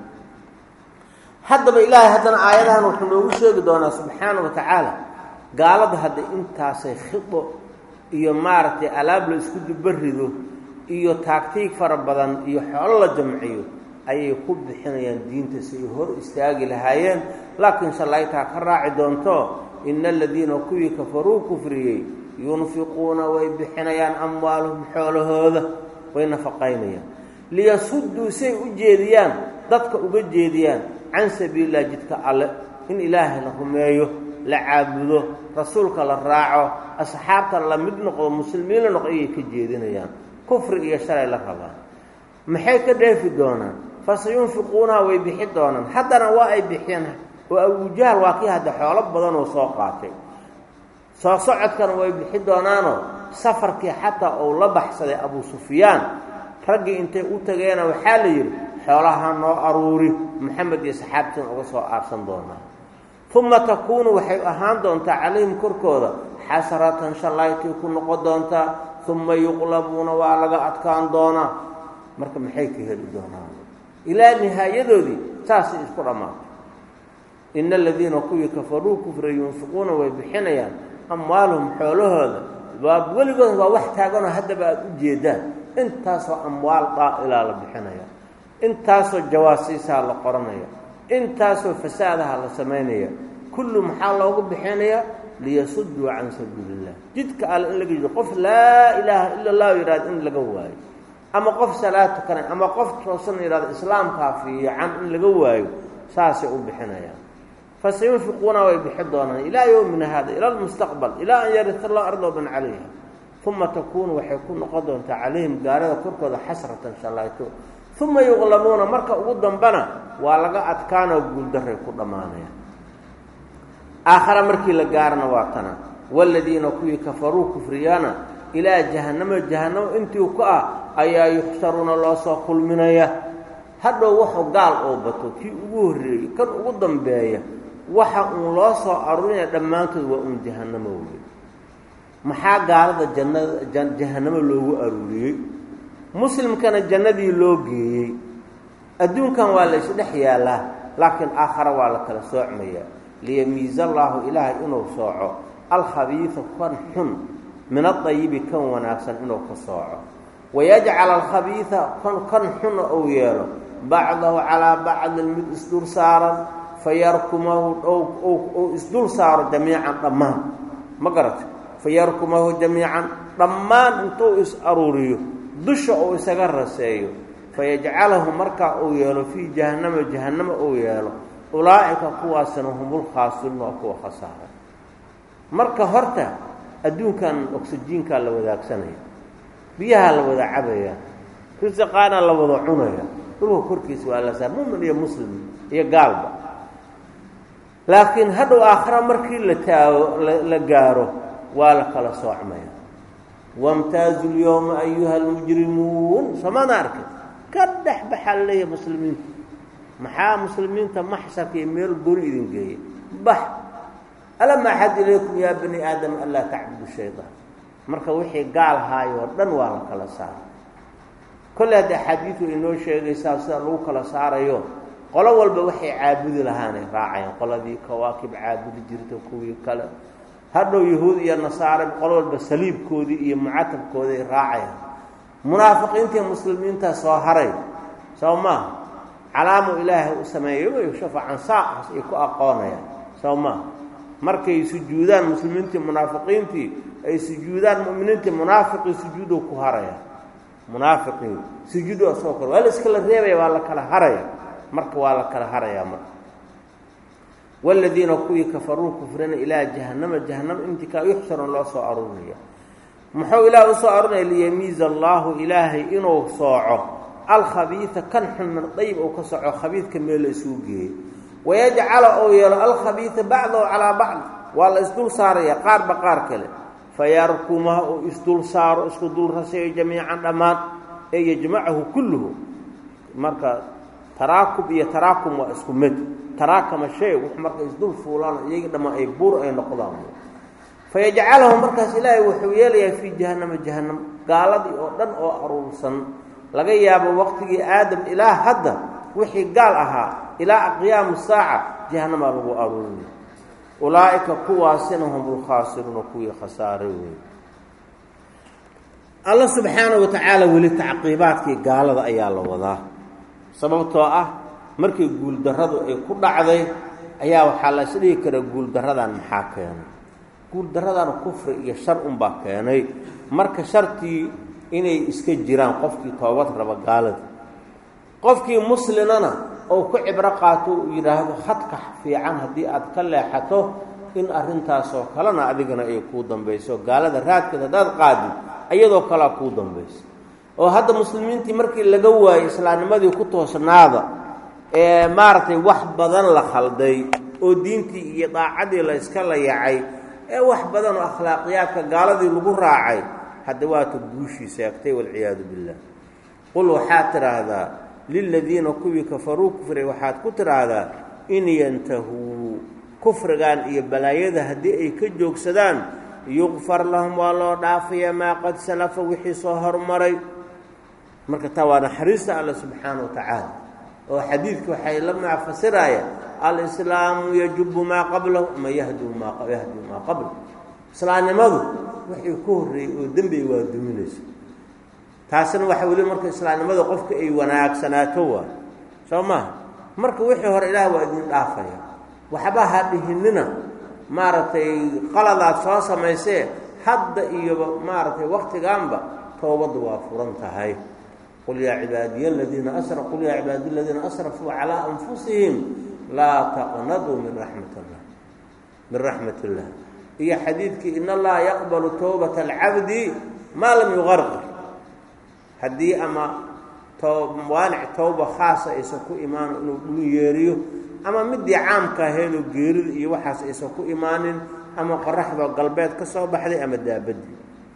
haddaba ilaahay haddana aayadahan wuxuu noogu sheegi doonaa subxaana wa tacaala gaalada hadda intaasay khido iyo maaragtay alaab la isku dubarido iyo taagtiig fara badan iyo xoolo la jamciyo ayay ku bixinayaan diinta si ay hor istaagi lahaayeen laakiin shalaytaa ka raaci doonto ina aladiina kuwii kafaruu kufriyey yunfiquuna way bixinayaan amwaalahum xoolahooda way nafaqaynayaan liyasudduu say u jeediyaan dadka uga jeediyaan can sabiililah jidka alle in ilaahay la rumeeyo la caabudo rasuulka la raaco asxaabta la mid noqdo muslimiin la noqdo ayay ka jeedinayaan kufri iyo shalay la rabaan maxay ka dheefi doonaan fasayunfiquunaha way bixi doonaan haddana waa ay bixiyaan oo abujahal waa kii hadda xoolo badan oo soo qaatay soo socodkana way bixi doonaanoo safarkii xataa uu la baxsaday abu sufyaan raggii intay u tageena waxaa la yidhi xoolaha noo aruuri maxamed iyo saxaabtiina uga soo aarsan doonaa uma takuunu waxay ahaan doontaa calayhim korkooda xasratan shallaaytay ku noqon doontaa uma yuqlabuuna waa laga adkaan doonaa marka maxay ka heli doonaan ilaa nihaayadoodii saasay isku dhammaatay ina aladiina kuwii kafaruu kufra yunfiquuna way bixinayaan amwaalahum xoolahooda waa weligood waa wax taaganoo haddaba aada u jeedaan intaasoo amwaal daa'ilaa la bixinaya intaasoo jawaasiisaha la qoranaya intaasoo fasaadaha la samaynaya kullu maxaa loogu bixinaya liyasudduu can sabiili illah jidka alle in laga yido qof laa ilaaha ila allahu yidhahdo in laga waayo ama qof salaad tukanay ama qof toosan yidhahdo islaamkaa fiican in laga waayo saasay u bixinayaan fasayunfiquuna way bixi doonaan ilaa yowmina hada ila almustaqbal ilaa an yarita allah ardo man calayha uma takuunu waxay ku noqon doontaa calayhim gaalada korkooda xasratan shallayto uma yuqlabuuna marka ugu dambana waa laga adkaanoo guuldarray ku dhammaanayaan aakhara markii la gaarana waa tana waaladiina kuwii kafaruu kufriyaana ilaa jahannama jahannamo intii ku ah ayaa yuxsharuuna loo soo kulminaya hadhow wuxuu gaal oo bato kii ugu horreeyey kan ugu dambeeya waxa uun loo soo arurinaya dhammaantood waa uun jahannamo wey maxaa gaalada jannada jahannamo loogu aruuriyey muslimkana jannadii loo geeyey adduunkan waa la isdhex yaalaa laakiin aakhara waa la kala soocmayaa liyamiiza allaahu ilaahay inuu sooco alkhabiisa kan xun min adayibi kan wanaagsan inuu ka sooco wayajcala alkhabiisa kan kan xuna uu yeelo bacdahu calaa bacdin mid isdul saaran fayarkumahu ou isdul saaro jamiican dhammaan ma garata fayarkumahu jamiican dhammaan intuu is aruuriyo dusha uu isaga raseeyo fayajcalahu markaa uu yeelo fii jahannama jahannama uu yeelo ulaa'ika kuwaasna humul khaasiruun waa kuwa khasaara marka horta adduunkan oksijiinkaa la wadaagsanaya biyaha la wada cabaya risaqaana la wada cunaya dhulka korkiisa waa la saar mu'min iyo muslim iyo gaalba laakiin hadhow aakhira markii la taago la gaaro waa la kala soocmaya wamtaazu lyawma ayuha almujrimuun samana arka ka dhex baxaa leeyahay muslimiinta maxaa muslimiinta maxsarka iyo meel guri idin geeyay bax alam axad ilaykum yaa bani aadam anlaa tacbudu shaydaan marka wixii gaal haayoo dhan waa la kala saara kolle hadda axaadiidu inoo sheegaysaa sida lagu kala saarayo qolo walba waxay caabudi lahaanay raacayaan qoladii kawaakib caabudi jirta kuwii kale hadhow yahuud iyo nasaare qolo walba saliibkoodii iyo mucatabkoodii ay raacayaan munaafiqiintii muslimiinta soo haray soo maaha calaamu ilaahay u sameeyo way shafaacan saaqas ay ku aqoonayaan soo maaha markay sujuudaan muslimiintii munaafiqiintii ay sujuudaan mu'miniintii munaafiqii sujuudow ku harayaan munaafiqiin sujuudo soo kor waa la iskala reebaya waa la kala haraya marka waa la kala harayaa marka والذين كوي كفروا كفرنا إلى جهنم جهنم انتكا يحشر الله سو أرونيا محو إله سو أرونيا ليميز الله إلهي إنه صاعه الخبيث كنح من الطيب أو كسع خبيث كميل يسوقه ويجعل أو يرى الخبيث بعضه على بعض والله اسدول صار يقار بقار كله فيركمه اسدول صار اسدول رسي جميعا أمان أي يجمعه كله مركا تراكب يتراكم واسكمد تراكم الشيء ومركا يسدول فلان يقدم أي بور أي نقضام فيجعله مركز إلهي وحويلي في جهنم جهنم قال دي أردن أو أروسا لقى يابا وقتي آدم إله هذا وحي قال أها إلى قيام الساعة جهنم أبو أروني أولئك قواسنهم الخاسرون وكوي خسارين الله سبحانه وتعالى وللتعقيبات كي قال ذا أيال وضاه sababtoo ah markii guul darradu ay ku dhacday ayaa waxa la sidii kara guul darradan maxaa keenay guul darradan kufri iyo shar un baa keenay marka shartii inay iska jiraan qofkii toobad raba gaalada qofkii muslimana oo ku cibro qaato yiraahdo khadka fiican hadii aad ka leexato in arintaas oo kalena adigana ay ku dambayso gaalada raadkeeda dad qaadi ayadoo kala ku dambayso oo hadda muslimiintii markii laga waayay islaamnimadii ku toosnaada ee maartay wax badan la khalday oo diintii iyo daacadii la iska la yacay ee wax badan oo akhlaaqiyadka gaaladii lagu raacay hadda waa ta guushiisa agtay wal ciyaadu billah qul waxaa tiraahdaa lilladina kuwi kafaruu kufri waxaad ku tiraahdaa in yantahu kufrigan iyo balaayada hadii ay ka joogsadaan yughfar lahum wa la dhaafiya ma qad salafa wixii soo hormaray marka tawana xariista Allah subhanahu wa ta'ala oo xadiidku waxay la macfasiraya al-islaam yajibu ma qablahu ma yahdu ma yahdu ma qabl islaamnimadu wixii ku horeeyay oo dambi waa duminaysa taasina waxa wali marka islaamnimada qofka ay wanaagsanaato waa soomaa marka wixii hore Ilaahay waa idin dhaafaya waxba ha dhihinina maaratay qaladaad soo sameysay hadda iyo maaratay waqtigaanba toobadu waa furan tahay قل يا عبادي الذين أسرفوا قل يا عبادي الذين أسرفوا على أنفسهم لا تقنطوا من رحمة الله من رحمة الله هي حديثك إن الله يقبل توبة العبد ما لم يغرغر هدي أما موانع توبة خاصة يسكو إيمان إنه يريه أما مدي عام كهينو جيرد يوحس يسكو إيمان أما قرحبه قلبات كسوبة حدي أما دابدي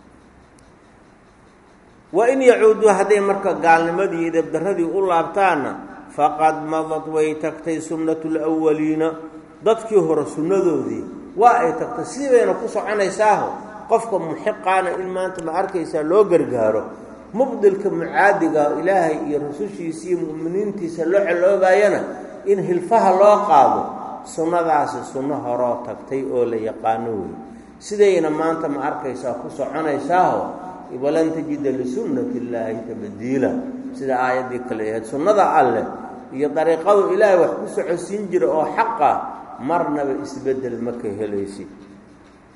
وإن يعودوا هذه مركة قال لمدي إذا بدردي أولى أبتانا فقد مضت ويتكتي سنة الأولين ضدك هو السنة ذي ويتكتسي ونقص عن إساه قفكم محقانا إلما أنتم أركيسا لو قرقارو مبدلكم عادقا إلهي يرسوشي يسيم مؤمنين تسلوح اللو باينا إن هلفها لو قادوا سنة ذاسي سنة هراء تكتي أولي يقانوي سيدينا ما أنتم أركيسا قصوا عن إساه ولن تجد لسنة الله تبديلا سيدا آيات دي كليهات سنة الله هي طريقة إلهي وحكسع السنجر أو حقا مرنا بإسبدل مكة هليسي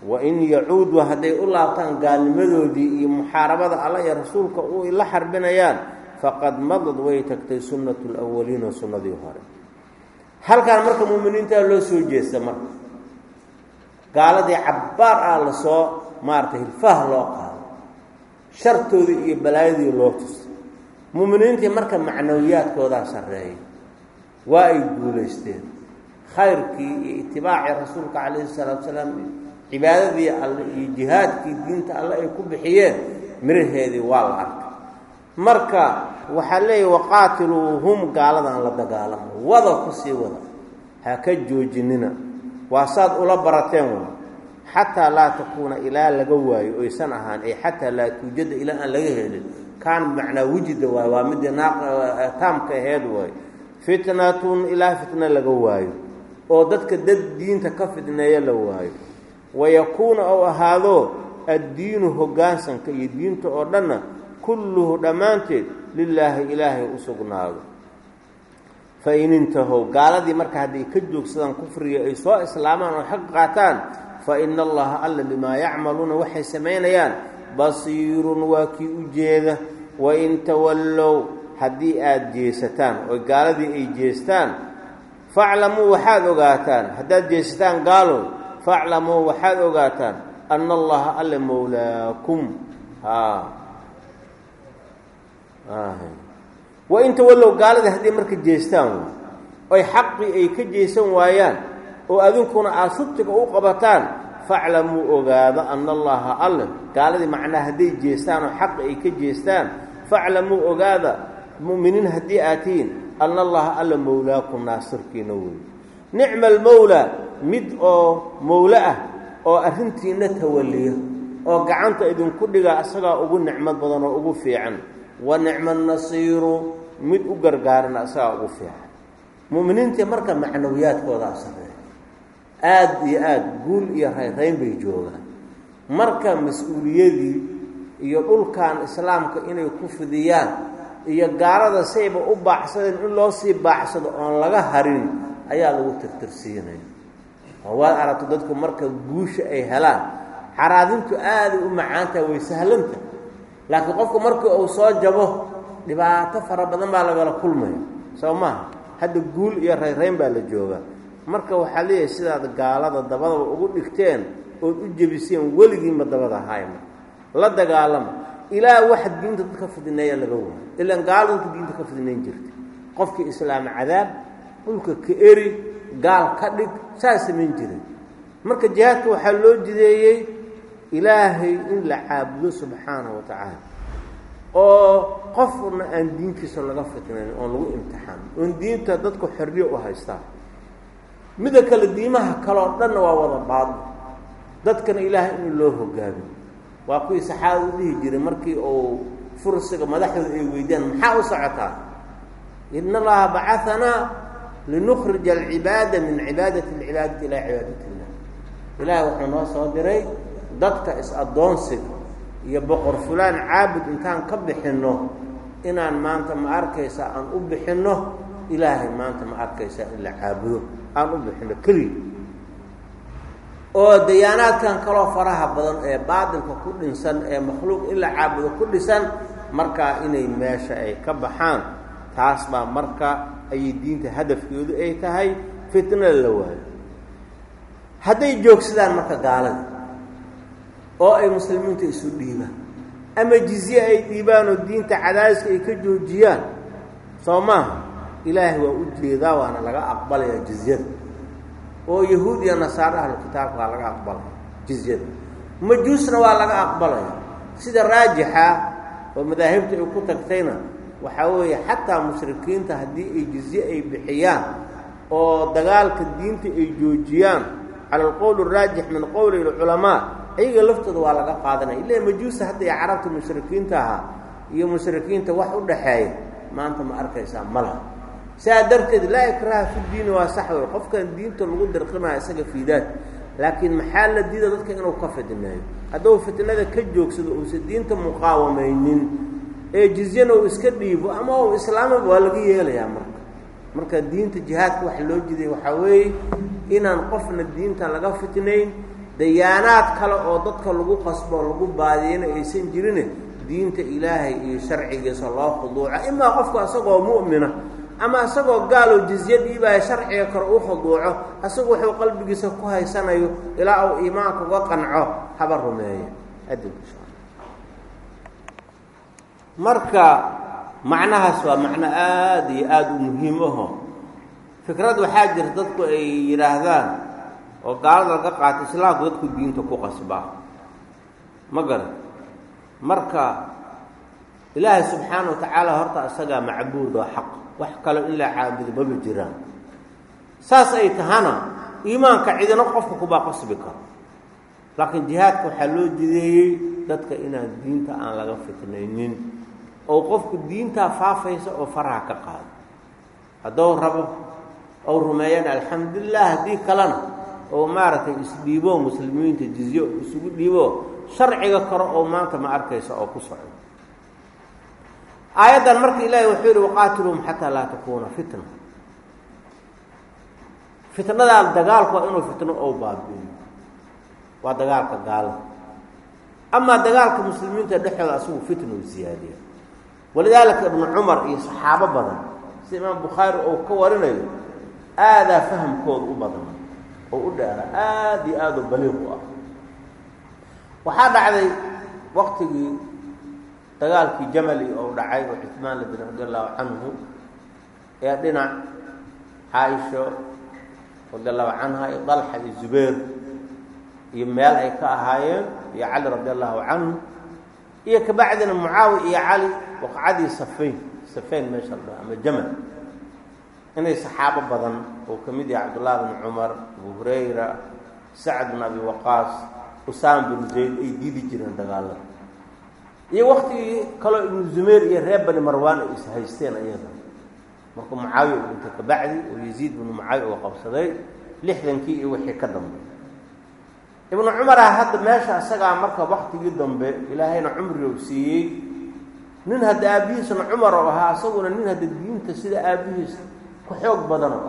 wain yacuudu hadday u laabtaan gaalnimadoodii iyo muxaarabada alla iyo rasuulka u la xarbinayaan faqad madad way tagtay sunnatu lawaliina sunnadii hore. halkaan marka mu'miniintaa loo soo jeesta marka gaaladii cabbaar ah lasoo maaragtay hilfaah loo qaado shartoodii iyo balaayadii loo tusay. mu'miniintii marka macnawiyaadkoodaa sarreeyay waa ay guulaysteen khayrkii iyo itibaacii rasuulka calayhi salaatu wasalaam cibaadadii alle iyo jihaadkii diinta alle ay ku bixiyeen miraheedii waa la arkay. marka waxaa leeyahy waqaatiluuhum gaaladan la dagaalamo wada ku sii wada ha ka joojinina waa saad ula barateen wa xataa laa takuuna ilaa laga waayo oysan ahaan ay xataa laa tuujada ilaa aan laga helin kaan macnaa wujida waayo waa midii taamka aheed waayo fitnatun ilaa fitna laga waayo oo dadka dad diinta ka fidneeya la waayo wayakuuna ou ahaado addiinu hoggaansanka iyo diinta oo dhanna kulluhu dhammaanteed lilaahi ilaahay u sugnaado. fa in intahow gaaladii marka hadday ka joogsadaan kufriga ay soo islaamaan oo xaq qaataan fa ina allaha alla bimaa yacmaluuna waxay samaynayaan basiirun waa kii u jeeda. wain tawallow haddii aada jeesataan oo gaaladii ay jeestaan faclamuu waxaad ogaataan haddaad jeesataan gaalow faclamuu waxaad ogaataan ana allaha alla mowlaakum haa wain tawallow gaaladii hadday marka jeestaan oy xaqii ay ka jeesan waayaan oo adinkuna aad subtiga u qabataan faclamuu ogaado ana allaha alla gaaladii macnaa hadday jeestaan oo xaqi ay ka jeestaan faclamuu ogaada mu'miniin haddii aad tihiin ana allaha alla mowlaakum naasirkiina wey. nicma almowlaa mid oo mowlo ah oo arrintiina tawalliya oo gacanta idinku dhiga asagaa ugu nicmad badan oo ugu fiican. wa nicma annasiiru mid u gargaarana asagaa ugu fiican. mu'miniintii marka macnawiyaadkoodaa sarreeya aad iyo aad guul iyo rayrayn bay joogaan. marka mas-uuliyadii iyo dhulkan islaamka inay ku fidiyaan iyo gaalada sayba u baaxsadeen in loo sii baaxsado oon laga harin ayaa lagu tirtirsiinaya. waad aragto dadku marka guusha ay helaan xaraadintu aaday u macaantaha way sahlanta laakiin qofku markii uu soo jabo dhibaato fara badan baa lagala kulmaya soo maaha. hadda guul iyo rayrayn baa la joogaa. marka waxaa leeyahay sidaad gaalada dabadaba ugu dhigteen ood u jebiseen weligiinba dabada hayma la dagaalama ilaa waxa diinta dadka fidneeya laga waayo. ilaan gaalo inta diinta ka fidnayn jirtay qofkii islaam cadaab dhulka ka eri gaal ka dhig saa samayn jiray. marka jihaadka waxaa loo jideeyey ilaahay in la caabudo subxaanahu wa tacaala oo qofna aan diintiisa laga fitnayn oon lagu imtixaan oon diinta dadku xorriyo u haystaan. mida kale diimaha kaleoo dhanna waa wada baadil dadkana ilaahay in loo hogaamiyo. waa kuwii saxaabada u dhihi jiray markii uu fursiga madaxdooda ay weydiyaan maxaa u socotaa ina allaha bacaanaa linukhrija alcibaada min cibaadati alcibaadati ilaa cibaadati illah. ilaahay wuxuu noo soo diray dadka is-addoonsiga iyo boqor fulaan caabud intaan ka bixinno inaan maanta ma arkaysaa aan u bixinno ilaahay maanta ma arkaysaa in la caabudo aan u bixinno keliya. oo dayaanaadkan kaloo faraha badan ee baadilka ku dhinsan ee makhluuq in la caabudo ku dhisan markaa inay meesha ay ka baxaan taas baa marka ayay diinta hadafkeedu ay tahay fitna la waayo. hadday joogsadaan marka gaalada oo ay muslimiinta isu dhiibaan ama jizye ay dhiibaan oo diinta cadaadiska ay ka joojiyaan soo maaha ilaahay waa u jeedaa waana laga aqbalayaa jizyada. oo yahuud iyo nasaara ahlu kitaabka waa laga aqbalaya jizyada. majuusna waa laga aqbalaya sida raajixa oo madaahibta ay ku tagtayna waxaa weeye xataa mushrikiinta haddii ay jizye ay bixiyaan oo dagaalka diinta ay joojiyaan cala alqowl araajix min qowli alculamaa ayaga laftooda waa laga qaadanaya. ilaa majuusa hadda ee carabta mushrikiinta ahaa iyo mushrikiinta wax u dhaxeeya maanta ma arkaysaa ma laha. saa darteed laa ikraha fi diini waa sax wey qofkan diinta lagu dirqinaya isaga fiidaad laakiin maxaa la diida dadka inuu ka fitneeyo hadduu fitnada ka joogsado uusa diinta muqaawamaynin ee jizyana uu iska dhiibo ama uu islaamaba waa laga yeelayaa marka. marka diinta jihaadka waxa loo jiday waxaa weeye inaan qofna diinta laga fitnayn dayaanaad kale oo dadka lagu qasbo lagu baadiyana aysan jirin diinta ilaahay iyo sharcigiisa loo khuduuco imaa qofku asagoo mu'mina ama asagoo gaal oo jizya dhiibaya sharciga kale u khuduuco asagu wuxuu qalbigiisa ku haysanayo ilaa uu iimaanka uga qanco haba rumeeyo adduunka insha Allah marka macnahaas waa macno aad iyo aad u muhiim ah fikrad waxaa jirta dadku ay yiraahdaan oo gaalada laga qaato islaamku dadku diinta ku qasbaa ma garan marka ilaahay subxaanahu wa tacaala horta asagaa macbuud oo xaq wax kale in la caabudo maba jiraan saas ay tahana iimaanka cidina qofka kuba qasbi karo laakiin jihaadka waxaa loo jideeyey dadka inaan diinta aan laga fitnaynin oo qofku diinta faafaysa oo faraha ka qaado hadduu rabo oo rumeeyana alxamdulillah haddii kalena oo maaragtay isdhiibo muslimiinta jizyo isugu dhiibo sharciga karo oo maanta ma arkaysa oo ku socdo aayadan marka ilaahay wuxuu yidhi waqaatiluhum xataa laa takuuna fitna fitnadan dagaalku waa inuu fitno oo baabi'iyo waa dagaalka gaalada amaa dagaalka muslimiinta dhexdooda asagu fitna u ziyaadiya walidaalika ibnu cumar iyo saxaabo badan sida imaam bukhaari oo ka warinayo aadaa fahamkooda u badan oo u dheera aad iyo aad u baliiq u ah waxaa dhacday waqtigii dagaalkii jamali oo dhacay oo cuthmaan bin radiyallahu canhu ee dhinac caaisha radiyallahu canha iyo dalxa iyo zubayr iyo meel ay ka ahaayeen iyo cali radiyallahu canhu iyo kabacdina mucaawiya iyo cali waqcadii safayn safayn meesha ama jamal inay saxaabo badan oo ka mid yahay cabdullah bin cumar abu hurayra sacd bin abi waqaas usaam bin zayd ay diidi jireen dagaalada iyo waqtigii kaloo ibnu zumayr iyo reer bani marwaan ay is haysteen ayada markuu mucaawiya uu dhintay kabacdi oo yaziid bin mucaawiya uu qabsaday lixdankii iyo wixii ka dambe ibnu cumar hadda meesha asagaa marka waqtigii dambe ilaahayna cumri uu siiyey nin hadda aabihiisna cumar oo ahaa asaguna nin hadda diinta sida aabihiisa ku xoog badan oo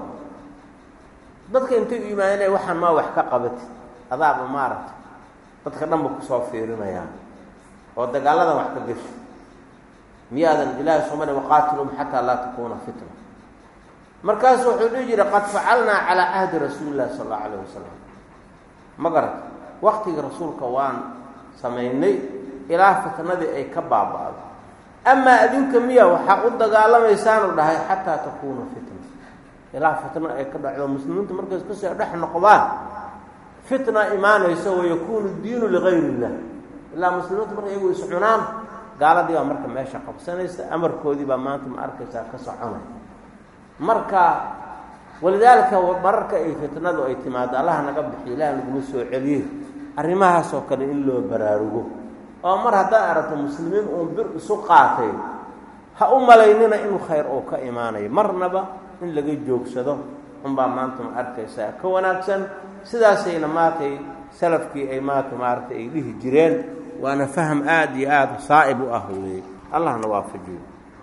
dadka intay u yimaadeen waxaan ma wax ka qabati adaaba maaragta dadka dhanba ku soo fiirinayaan oo dagaalada wax ka gashay miyaadan ilaahay subhanahu wa qaatilum hatta la takuna fitna markaas wuxuu dhihi jiray qad facalna ala ahdi rasuulillah sallallahu alayhi wasallam magar waqtiga rasuulka waan sameeynay ilaa fitnadii ay ka baabaaday ama adinka miya waxa u dagaalamaysan u dhahay hatta takuna fitna ilaa fitna ay ka dhacdo muslimiintu markay ka soo dhex noqdaan fitna iimaanayso oo yakunu diinu li ghayri allah ilaa muslimiintu markay iyagu iscunaan gaaladii baa marka meesha qabsanaysa amarkoodii baa maanta ma arkaysa ka soconay marka walidaalka bararka ay fitnadu ay timaado Allah naga bixiyo ilaahay lagu soo celiyo arrimahaas oo kale in loo baraarugo oo mar haddii aragto muslimiin oo bir isu qaatay ha u malaynina inuu khayr oo ka iimaanayo marnaba in laga joogsado um baa maanta ma arkaysa ka wanaagsan sidaasayna maatay salafkii ay maanta maartay ay dhihi jireen waana faham aad iyo aad saa'ib u ah weey allahna waafajiyo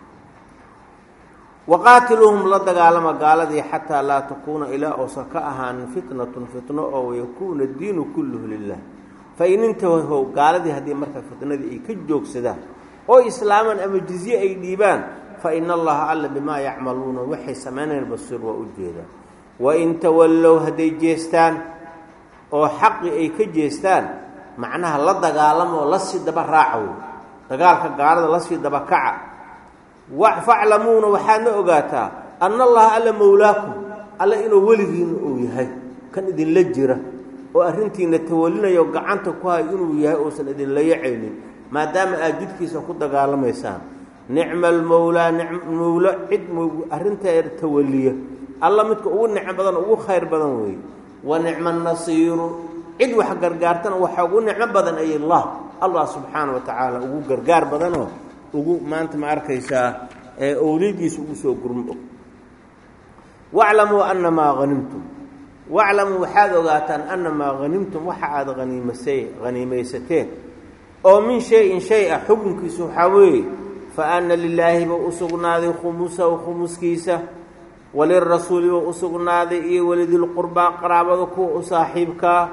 waqatiluhum la dagaalama gaaladii hatta la takuna ila usaka ahan fitnatun fitna oo yakuna diinu kulluhu lillah fa in intahu gaaladii hadii marka fitnadii ay ka joogsadaan oo islaaman ama jizye ay dhiibaan fa inna allaha alla bima ya'maluna waxay sameeyeen basir wa ujeeda wa in tawallu haday jeestaan oo xaqi ay ka jeestaan macnaha la dagaalamo la si daba raaco dagaalka gaalada la si daba kaca wa'fa'lamuna waxaana ogaataa anna allaha alla mawlaakum alla inuu waligiin uu yahay kan idin la jira oo arintiina tawallinayo gacanta ku hay inuu yahay oo san idin la yacaynin maadaama aad jidkiisa ku dagaalamaysan ni'mal mawla ni'mal mawla cid arinteeda tawalliya alla midka ugu nicmo badan ugu khayr badan weey wa ni'man nasiir cid wax gargaartana waxa ugu nicmo badan ay allah allah subhanahu wa ta'ala ugu gargaar badan oo ugu maanta ma arkaysa ee awlidiis ugu soo gurmo wa'lamu anna ma ghanimtum wa'lamu waxaad ogaataan anna ma ghanimtum waxa aad ghaniimasay ghaniimaysateen oo min shay in shay xubunkiisu waxa weey fa anna lillahi wa usugnaadi khumusa wa khumuskiisa walirrasuuli wa usugnaadi iyo walidil qurba qaraabada ku saaxiibka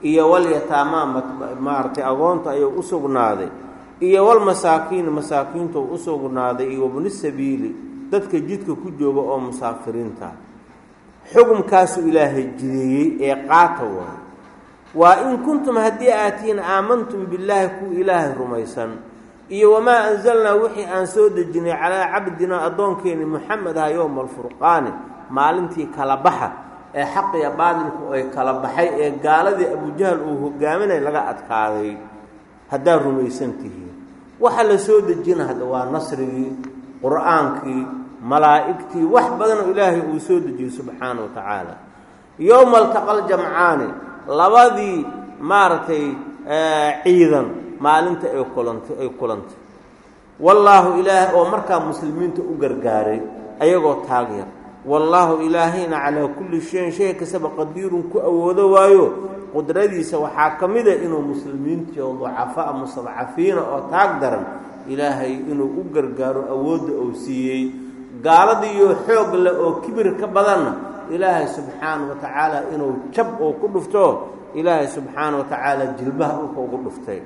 iyo wal yataama maartay agoonta ayuu u sugnaaday iyo wal masaakiin masaakiinta u sugnaaday iyo ibn sabiili dadka jidka ku jooga oo musaafiriinta xukumkaas ilaahay jideeyay ee qaata waa waa in kuntum hadii aatiin aamantum billahi ku ilaahay rumaysan iyo wama anzalna wixii aan soo dejinay calaa cabdina adoonkeeni muhammad ha yawm al-furqaan maalintii kala baxa ee xaq iyo baadilku ay kala baxay ee gaaladii Abu Jahl uu hogaaminay laga adkaaday hadaa rumaysantihiin waxa la soo dejinay hada waa nasrigi quraankii malaa'iktii wax badan oo ilaahay uu soo dejiyay subhanahu wa ta'ala yawm al-taqal jam'aani labadii maartay ciidan maalinta ay kulantay ay kulantay wallahu ilaahi oo marka muslimiinta u gargaaray ayagoo taageer wallahu ilaahina ala kulli shay shay kasaba qadirun ku awoodo waayo qudradiisa waxa kamida inuu muslimiinta oo ducafa mustadcafiina oo taag daran ilaahay inuu u gargaaro awood oo siiyay gaaladii iyo xoog la oo kibir ka badan ilaahay subhanahu wa ta'ala inuu jab oo ku dhufto ilaahay subhanahu wa ta'ala jilbaha uu ugu dhuftay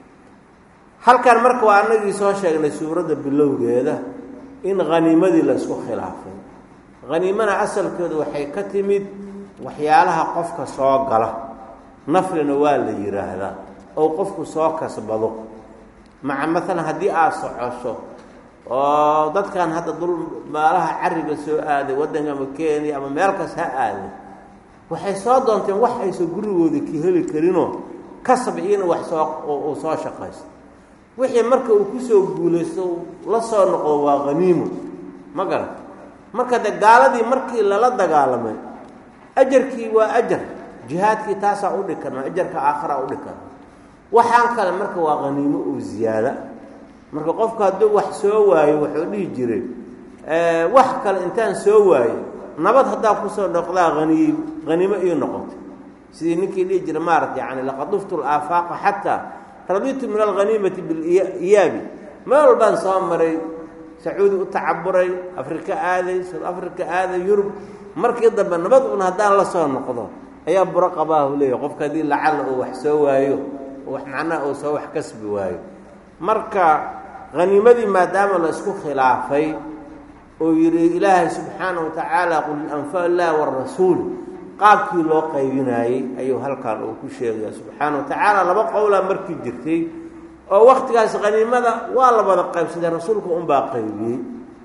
halkan marka waa anagii soo sheegnay suurada bilowgeeda in qaniimadii la isku khilaafay qaniimana asalkeedu waxay ka timid waxyaalaha qofka soo gala naflina waa la yiraahdaa oo qofku soo kasbado maca مثلا hadii aad socosho oo dadkan hadda dul maalaha cariga soo aaday wadanka Kenya ama meel kaas ha aaday waxay soo doonteen wax ay soo gurigooda ka heli karino kasbiina wax soo oo soo shaqaysto wixii marka uu ku soo guulaysto la soo noqdo waa qaniimo ma garan marka dagaaladii markii lala dagaalamay ajarkii waa ajar jihaadkii taasa u dhikana ajarka aakhira u dhikana waxaan kale marka waa qaniimo oo ziyaada marka qofka haduu wax soo waayo wuxuu dhihi jiray ee wax kale intaan soo waayo nabad hadaa ku soo noqdaa qaniim qaniimo iyo noqoto sidii ninkii dhihi jiray maarad yaani laqad duftu al-afaq hatta raditu min al-ghanimati bil iyabi ma walban soo maray sacuudi u tacaburay afrika aaday south africa aaday yurub markii dambe nabad una hadaan la soo noqdo ayaa buraqabaha leeyahay qofka hadii lacal oo wax soo waayo wax macna oo soo wax kasbi waayo marka qaniimadii maadaama la isku khilaafay oo yiri ilaahay subhanahu wa ta'ala qul anfa allah war rasuul qaabkii loo qaybinayay ayuu halkaan uu ku sheegay subhanahu wa ta'ala laba qowla markii jirtay oo waqtigaas qaniimada waa la wada qaybsaday rasuulku um baa qaybiyay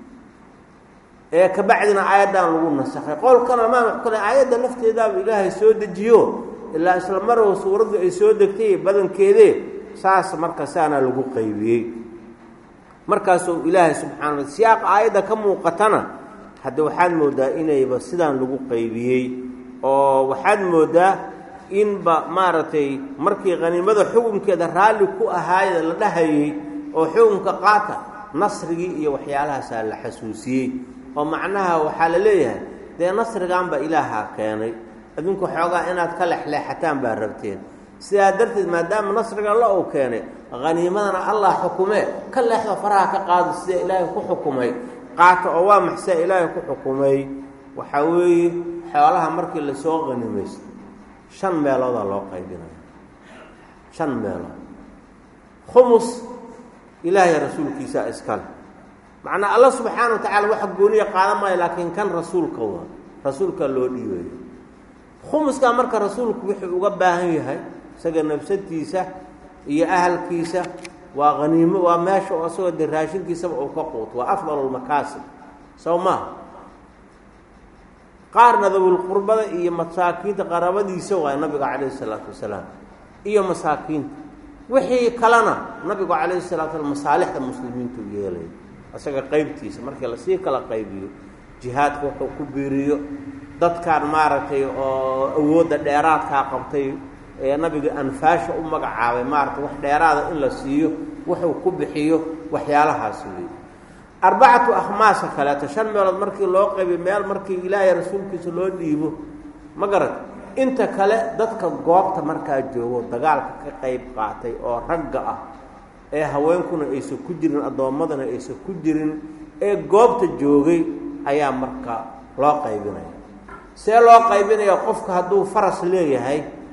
ee ka bacdina aayadan lagu nasakhay qolkana ma kale aayada lafteeda ilaahay soo dejiyo ilaa isla maroo suuradu ay soo degtay badankeedii saas marka saana lagu qaybiyay markaas oo ilaahay subhanahu wa siyaaq aayada ka muuqatana hadda waxaan moodaa inayba sidaan lagu qaybiyay oo waxaan moodaa in ba maaratay markii qaniimada xukunkeeda raali ku ahaayada la dhahayay oo xukunka qaata nasrigi iyo waxyaalahaas la xasuusiyay oo macnaha waxa la leeyahay de nasrigan ba ilaaha keenay adinku xoogaa inaad ka lexleexataan baa rabteen sidaa darteed maadaama nasriga la oo keenay qaniimadana Allah xukumay ka leexdo faraha ka qaado sida ilaahay ku xukumay qaata oo waa maxsaa ilaahay ku xukumay waxa weeye xoolaha markii la soo qaniimaysto shan meelood loo qaybinayo shan meelood khumus ilaahay rasuulkiisa iskal macna Allah subhanahu wa ta'ala waxa gooniya qaadamay laakiin kan rasuulka waa rasuulka loo dhiibay khumuska marka rasuulku wuxuu uga baahan yahay isaga nafsadiisa iyo ahalkiisa waa qaniimo waa meesha oo soo diraashinkiisa oo ka qoot waa afdalul makaasib sawma qaarna dawul qurbada iyo masaakiinta qarabadiisa waa nabiga kaleey salaatu wasalaam iyo masaakiinta wixii kalena nabiga kaleey salaatu wasalaam masaalixda muslimiintu yeelay asaga qaybtiisa markii la sii kala qaybiyo jihaadku wuxuu ku biiriyo dadkaan maaragtay oo awooda dheeraadka qabtay ee nabiga anfaasha u magacaabay maaragtay wax dheeraada in la siiyo wuxuu ku bixiyo waxyaalahaas weey arbacatu akhmaas kala tashan meelood markii loo qaybiyo meel markii ilaahay rasuulkiisa loo dhiibo ma garad inta kale dadka goobta markaa joogo dagaalka ka qayb qaatay oo ragga ah ee haweenkuna aysan ku jirin adoomadana aysan ku jirin ee goobta joogay ayaa markaa loo qaybinaya see loo qaybinaya qofka hadduu faras leeyahay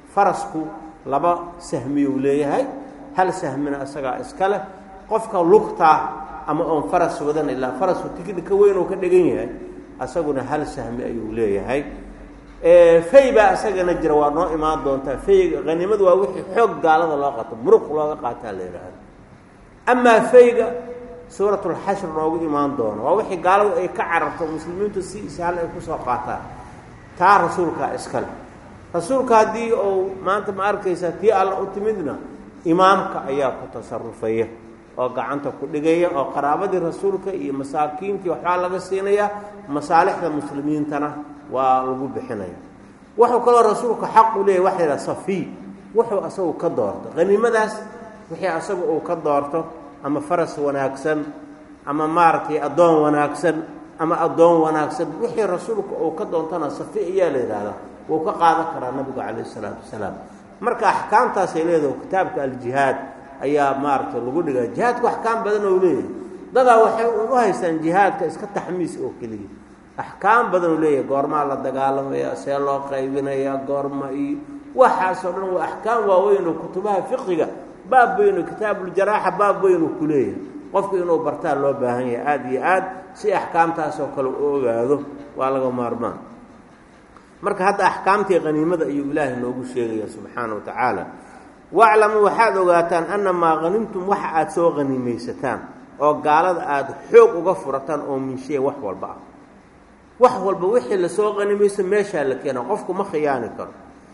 farasku laba sahmiyo leeyahay hal sahmina asaga iska leh qofka lugta ama on faras wadan ilaa farasku tigid ka weyn oo ka dhigan yahay asaguna hal sahmi ayuu leeyahay ee fayba asagana jira waa noo imaan doonta fayga qanimadu waa wixii xoog gaalada loo qato muruq looga qaataa leeyahay ama fayga suuratul hashr noogu imaan doona waa wixii gaaladu ay ka cararto muslimiintu si isaal ay ku soo qaataan taa rasuulka iska leh rasuulka hadii oo maanta ma arkaysa tii alla u timidna imaamka ayaa ku tasarrufaya oo gacanta ku dhigaya oo qaraabadii rasuulka iyo masaakiintii waxa laga siinaya masaalixda muslimiintana waa lagu bixinaya wuxuu kale rasuulka xaq u leeyahay waxa la safi wuxuu asagu ka doorto qaniimadaas wixii asagu uu ka doorto ama faras wanaagsan ama maartay adoon wanaagsan ama adoon wanaagsan wixii rasuulku uu ka doontana safi ayaa leeyahay oo ka qaadan kara nabiga kaleey salaatu wasalaam marka ahkaamtaas ay leedahay kitaabka al-jihad ayaa maartay lagu dhigaa jihadku ahkaam badan oo leeyahay dada waxay u haystaan jihadka iska taxmiis oo kaliya ahkaam badan oo leeyahay goorma la dagaalamaya see loo qaybinaya goorma iyo waxa soo dhan waa ahkaam waaweyn oo kutubaha fiqiga baab weyn oo kitaabul jaraaha baab weyn oo kuleeyahay qofku inuu bartaa loo baahan yahay aad iyo aad si ahkaamtaas oo kale u ogaado waa laga maarmaan marka hadda ahkaamtii qaniimada ayuu ilaahay noogu sheegay subhanahu wa ta'ala wa'lamu waxaad ogaataan anna ma ghanimtum waxa aad soo qaniimaysataan oo gaalada aad xoog uga furataan oo min shay wax walba wax walba wixii la soo qaniimaysan meesha la keenay qofku ma khiyaani karo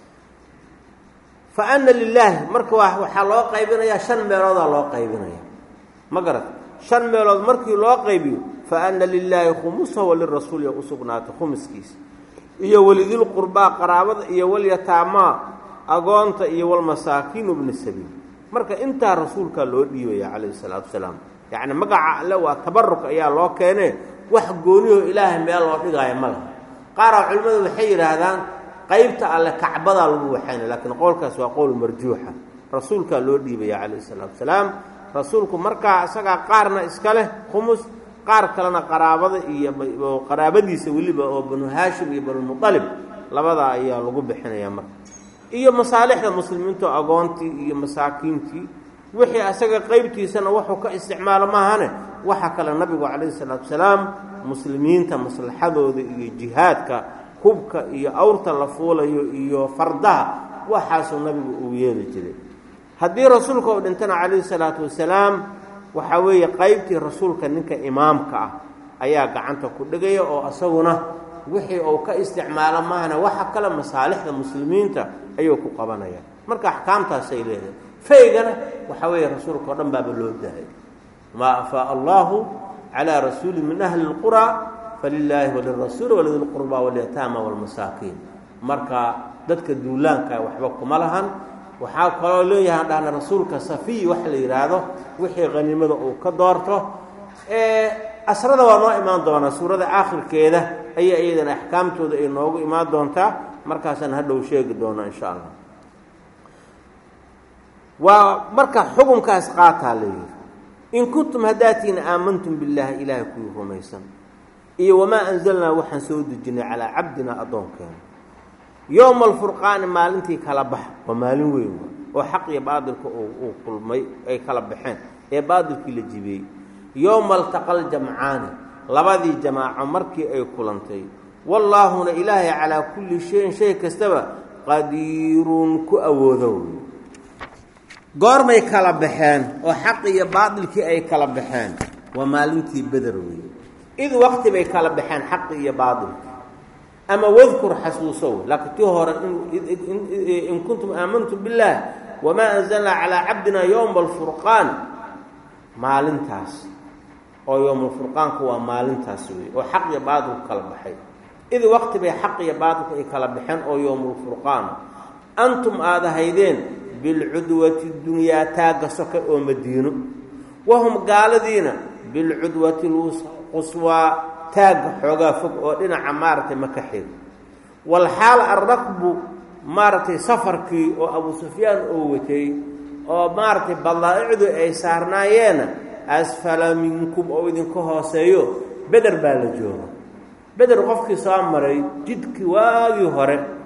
fa anna lillahi marka waxa loo qaybinayaa shan meelood loo qaybinayaa magarad shan meelood markii loo qaybiyo fa anna lillahi khumsuhu wa lirrasuuli usugnaatu khumskiis iyo walidil qurba qaraabada iyo wal yataama agoonta iyo wal masaakiin ibn sabiil marka inta rasuulka loo dhiibay kaleey salaatu salaam yaani magaca alla waa tabarruk ayaa loo keenay wax gooniyo ilaahay meel loo dhigaayo ma laha qaar culimadu waxay yiraahdaan qaybta alla kacbada lagu waxayna laakiin qowlkaas waa qowl marjuuxa rasuulka loo dhiibay kaleey salaatu salaam rasuulku marka asaga qaarna iska leh khumus qaar kalena qaraabada iyo qaraabadiisa waliba oo banu haashim iyo banu mutalib labada ayaa lagu bixinayaa marka iyo masaalixda muslimiinta agoontii iyo masaakiintii wixii asaga qaybtiisana wuxuu ka isticmaalo maahane waxa kale nabigu kaleey salaatu salaam muslimiinta maslaxadooda iyo jihaadka hubka iyo awrta la fuulayo iyo fardaha waxaasoo nabigu uu yeeli jiray haddii rasuulka uu dhintana kaleey salaatu wasalaam waxa weeye qaybtii rasuulka ninka imaamka ah ayaa gacanta ku dhigaya oo asaguna wixii uu ka isticmaalo maahana waxa kale masaalixda muslimiinta ayuu ku qabanaya marka ahkaamtaas ay leedahay faygana waxa weeye rasuulka oo dhan baa loo dahay ma afa Allahu ala rasuuli min ahli alqura falillahi wa lirrasuuli wa lidil qurba wal yatama wal masaakin marka dadka duulaanka waxba kuma lahan waxa kaloo leeyahay dhaana rasuulka safi wax la yiraahdo wixii qaniimada uu ka doorto ee asrada waa noo imaan doona suurada aakhirkeeda ay ayadana ahkaamtooda ay noogu imaan doonta markaasaan hadhow sheegi doona insha Allah waa marka xukunkaas qaata leeyahay in kuntum hadatina aamantum billahi ilaahi ku rumaysan iyo wama anzalna waxaan soo dejinay ala abdina adoonkeena يوم الفرقان مالنتي كلا بح ومالين وين وحق يبادلك او كلمي اي كلا بخين اي بادلك لجيبي يوم التقى الجمعان لبدي جماعه مركي اي كلنتي والله هنا اله على كل شيء شيء كستبا قدير كاوذو غورمي كلا بخين وحق يبادلك اي كلا بخين ومالنتي بدر وين اذ وقت بي كلا بخين حق يبادلك أما واذكر حسوسه لكن تهور إن, إن كنتم آمنتم بالله وما أنزلنا على عبدنا يوم الفرقان مالنتاس أو يوم الفرقان هو مالنتاس وحق يبادك كالبحين إذ وقت بحق يبادك كالبحين أو يوم الفرقان أنتم هذا هيدين بالعدوة الدنيا تاقسك أو مدينة وهم قالدين بالعدوة القصوى تاج حوجا فوق ودينا عمارة مكحيل والحال الركب مارتي سفركي أو أبو سفيان أوتي أو مارتي بالله عدو أي سارناينا أسفل منكم أو إذن كهاسيو بدر بالجونا بدر قفك سامري جدك واجي هره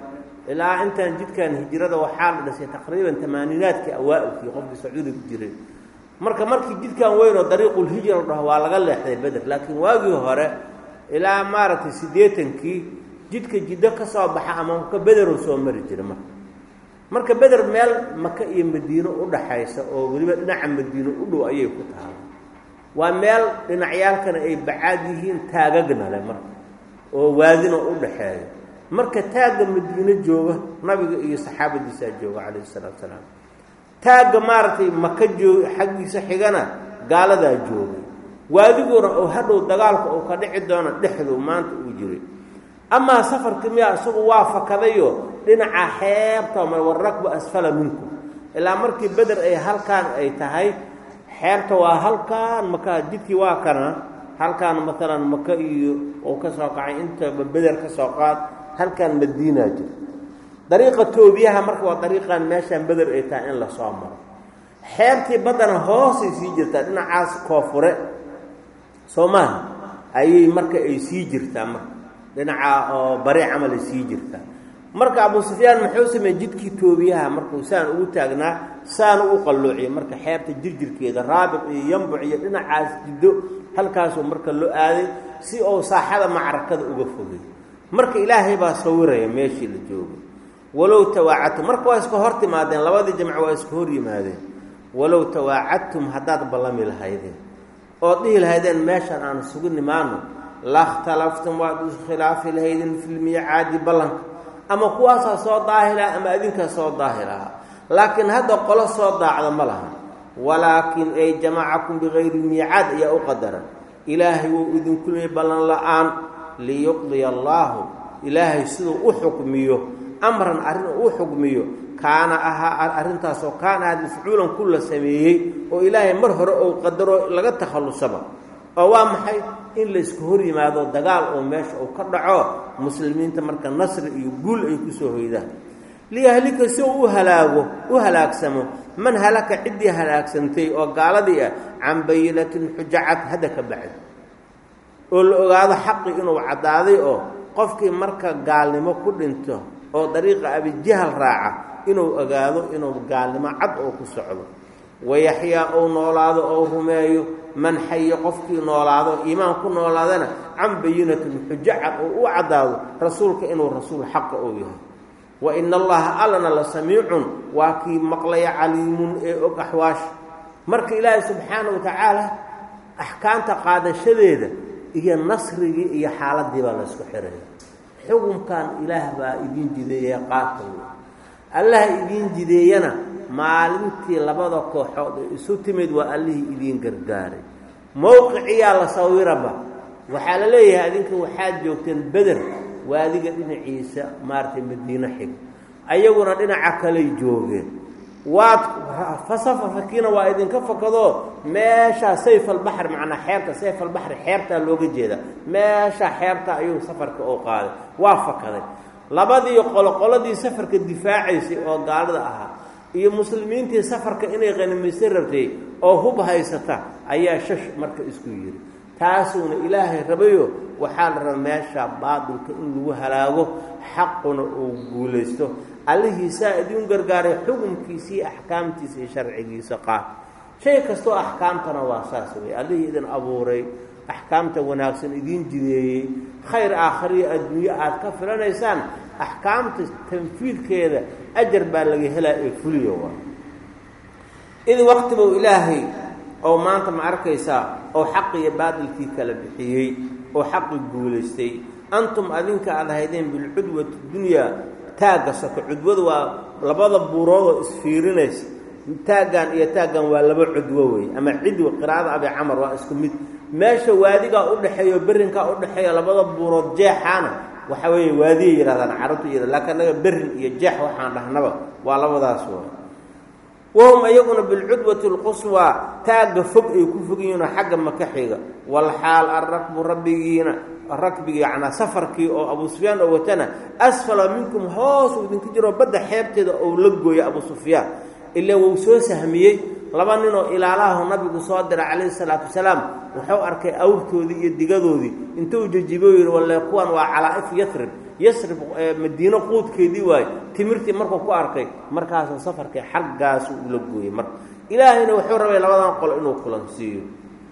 ilaa intaan jidkan hijrada waxaa la dhisay taqriiban tamaaniinaadkii awaa-ilkii qofkii sacuudi ku jiray marka markii jidkan weyn oo dariiqul hijra la dhaho waa laga leexday beder laakiin waagii hore ilaa maaragtay siddeetankii jidka jiddo ka soo baxa ama ka bederoo soo mari jira marka marka beder meel maka iyo madiino u dhaxaysa oo weliba dhinaca madiino u dhow ayay ku tahay waa meel dhinacyaalkana ay bacaad yihiin taagagna leh marka oo waadina u dhaxeeya marka taagga madiino jooga nabiga iyo saxaabadiisaa jooga calayhi salaatu wasalaam taagga maaragtay maka jooga xaggiisa xigana gaaladaa joogay waadiguna oo hadhow dagaalka uu ka dhici doono dhexdu maanta uu jiray amaa safarkii miyaa isagu waa fakadayo dhinaca xeebta mar warrakbu asfala minkum ilaa markii beder ay halkaan ay tahay xeebta waa halkaan maka jidkii waa kana halkaan maalan maka iyo oo ka soo kacay intaba beder ka soo qaad halkaan madiinaa jira dariiqa toobiyaha marka waa dariiqan meeshaan beder ay tahay in la soo maro xeebtii baddana hoosay sii jirtaa dhinacaas koonfure soo maaha ayay marka ay sii jirtaa marka dhinaca oo bari camal ay sii jirtaa marka abu sufyaan muxuu sameeyey jidkii toobiyaha markuu saan ugu taagnaa saan ugu qalloociyey marka xeebta jirjirkeeda raabiq iyo yambuc iyo dhinacaas jiddo halkaasuu marka loo aaday si uu saaxada macrakada uga fogay marka ilaahay baa sawiraya meeshii la joogay walow tawaacadtum marka waa iska hor timaadeen labadii jamc waa iska hor yimaadeen walow tawaacadtum haddaad ballami lahaydeen ood dhihi lahaydeen meeshaan aan isugu nimaano lakhtalaftum waad iskhilaafi lahaydeen filmiicaadi ballanka ama kuwaasaa soo daahilaa ama adinkaa soo daahilaha laakiin hadda qolo soo daacda ma laha walaakin ay jamacakum bikayri miicaad ayaa u qadaran ilaahay wuu idinku leeyay ballan la-aan liyuqdiya allaahu ilaahay siduu u xukmiyo amran arrin u xukmiyo kaana ahaa arrintaasoo kaana ahaad mafcuulan ku la sameeyey oo ilaahay mar hore ou qadaro laga takhallusaba oo waa maxay in laysku hor yimaado dagaal oo meesha uu ka dhaco muslimiinta marka nasri iyo guul ay ku soo hoydaan liyahlika si uu u halaago u halaagsamo man halaka ciddii halaagsantay oo gaaladii ah can bayinatin xujacad hadda ka bacdi oo la ogaado xaqi inuu caddaaday oo qofkii marka gaalnimo ku dhinto oo dariiqa abijahal raaca inuu ogaado inuu gaalnimo cad oo ku socdo wayaxyaa ou noolaado oo rumeeyo man xayo qofkii noolaado iimaan ku noolaadana can bayinatin xujacad oo u caddaado rasuulka inuu rasuul xaqa ou yahay wa ina allaha allana la samiicun waa kii maqlaya caliimun ee og axwaash marka ilaahay subxaana wa tacaala axkaamta qaadashadeeda iyo nasrigii iyo xaaladii baa la isku xiraya xukunkan ilaah baa idiin jideeye qaata allah idiin jideeyana maalintii labada kooxood ee isu timid waa allihii idiin gargaaray mowqiciyaa la sawiraba waxaa la leeyahay adinka waxaad joogteen beder waadiga dhinaciisa maaragtay madiino xig ayaguna dhinaca kaley joogeen waad fasafarkiina waa idinka fakadoo meeshaa sayfalbaxr macnaa xeebta sayfalbaxri xeebtaa looga jeeda meeshaa xeebta ayuu safarka oo qaaday waa fakaday labadii qoloqoladii safarka difaacaysay oo gaalada ahaa iyo muslimiintii safarka inay qanimaysa rabtay oo hub haysata ayaa shash marka isku yidhi taasuuna ilaahay rabayo waxaa la raba meesha baadilka in lagu halaago xaquna uu guulaysto allihiisaa idiin gargaaray xukunkiisii axkaamtiisa iyo sharcigiisa qaad shay kastoo axkaamtana waa saas wey allihii idin abuuray axkaamta wanaagsan idiin jideeyey khayr aakhiriyo adduunyo aad ka filanaysaan axkaamta tanfiidkeeda ajar baa laga helaa ee fuliyo waa id waqtibuu ilaahay oo maanta ma arkaysaa oo xaqi iyo baadilkii kala bixiyey oo xaqi guulaystay antum adinka aad ahaydeen bilcudwati dunyaa taagga soko cudwadu waa labada buuroodoo isfiirinaysa taaggan iyo taaggan waa laba cudwo wey ama cidwa qiraa'ada abi camar waa isku mid meesha waadigaa u dhexeeyo berrinkaa u dhexeeya labada buurood jeexaana waxa weeye waadiyay yidhahdaan carabtu yidha laakiin naga berrin iyo jeex waxaan dhahnaba waa labadaas waa wahum ayaguna bilcudwati alquswaa taagga fog ay ku fogyihiinoo xagga maka xiga walxaal arrakbu rabbigiina rakbigii yacnaa safarkii oo abu sufyaan oo watana asfala minkum hoos uu idinka jiroo badda xeebteeda ou la gooyay abu sufyaan ilaa wuu soo sahmiyey laba ninoo ilaalaha nabigu soo diray calayhi salaatu wasalaam wuxuu arkay awrtoodii iyo digadoodii intuu jajibo yidhi walle kuwan waa calaa'if yasrib yasrib madiino quudkeedii waaye timirtii markuu ku arkay markaasuu safarkii xaggaasuu ula gooyey marka ilaahayna wuxuu rabay labadan qolo inuu kulansiiyo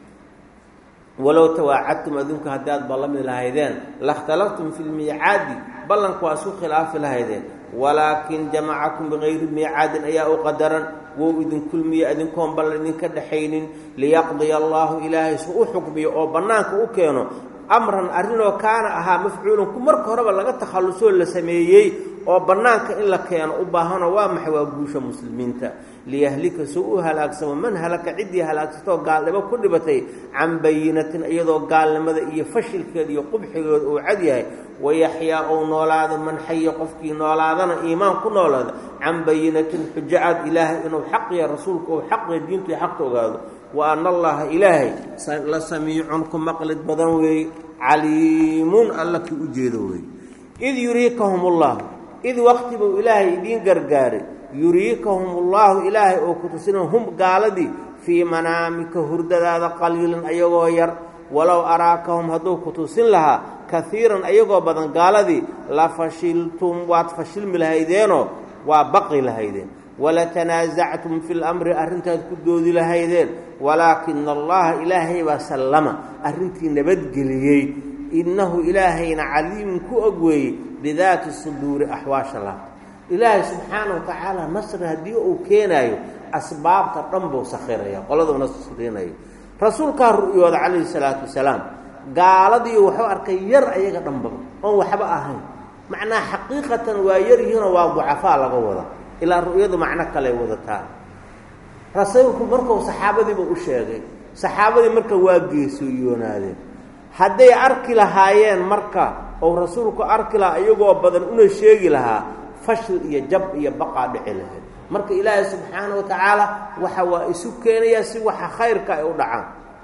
walow tawaacadtum adinku haddaad ballami lahaydeen lakhtalaftum fi lmiicaadi ballanku waa isku khilaafi lahaydeen walaakin jamacakum bikayri miicaadin ayaa u qadaran wou idin kulmiye adinkoon ballan idinka dhexaynin liyaqdiya allaahu ilaahay su u xukmiyo oo bannaanka u keeno amran arrinoo kaana ahaa mafcuulan ku marka horeba laga takhallusoo la sameeyey oo bannaanka in la keeno u baahanoo waa maxay waa guusha muslimiinta liyahlika suu u halaagsamo man halaka ciddii halaagsatoo gaalnimo ku dhibatay can bayinatin iyadoo gaalnimada iyo fashilkeeda iyo qubxigooda uu cad yahay wayaxyaa ou noolaado man xaya qofkii noolaadana iimaan ku noolaada can bayinatin xujo-aad ilaahay inuu xaqiya rasuulku ou xaqiya diintu iyo xaqta ogaado wa ana allaha ilaahay la samiicun ku maqlid badan weeye caliimun alla kii u jeedo weeye id yuriikahum ullah id waqti buu ilaahay idiin gargaaray yuriikahum ullaahu ilaahay oo ku tusina hum gaaladii fii manaamika hurdadaada qaliilan ayagoo yar walow araakahum hadduu ku tusin lahaa kaiiran ayagoo badan gaaladii la fashiltum waad fashilmi lahaydeenoo waa baqi lahaydeen walatanaazactum fi lamri arrintaad ku doodi lahaydeen walaakina allaha ilaahay baa sallama arrintii nabadgeliyey innahu ilaahayna caliimun ku og weeyey bidaati suduuri axwaasha laabta ilaahay subxaana wa tacaala nasri haddii uu keenaayo asbaabta dhan buu sakhiraya qoladuu nasrinayo rasuulkaa ru'yooda calayhi salaatu wasalaam gaaladii wuxuu arkay yar ayaga dhanbaba oon waxba ahayn macnaa xaqiiqatan waa yar yihiinoo waa ducafaa laga wada ilaa ru'yadu macno kale wadataa rasuulku markuu saxaabadiiba u sheegay saxaabadii marka waa geesooyoonaadeen hadday arki lahaayeen marka ou rasuulku arki lahaa iyagoo badan una sheegi lahaa fashil iyo jab iyo baqaa dhici lahayd marka ilaahay subxaana wa tacaala waxa waa isu keenayaa si waxa khayrka ay u dhacaan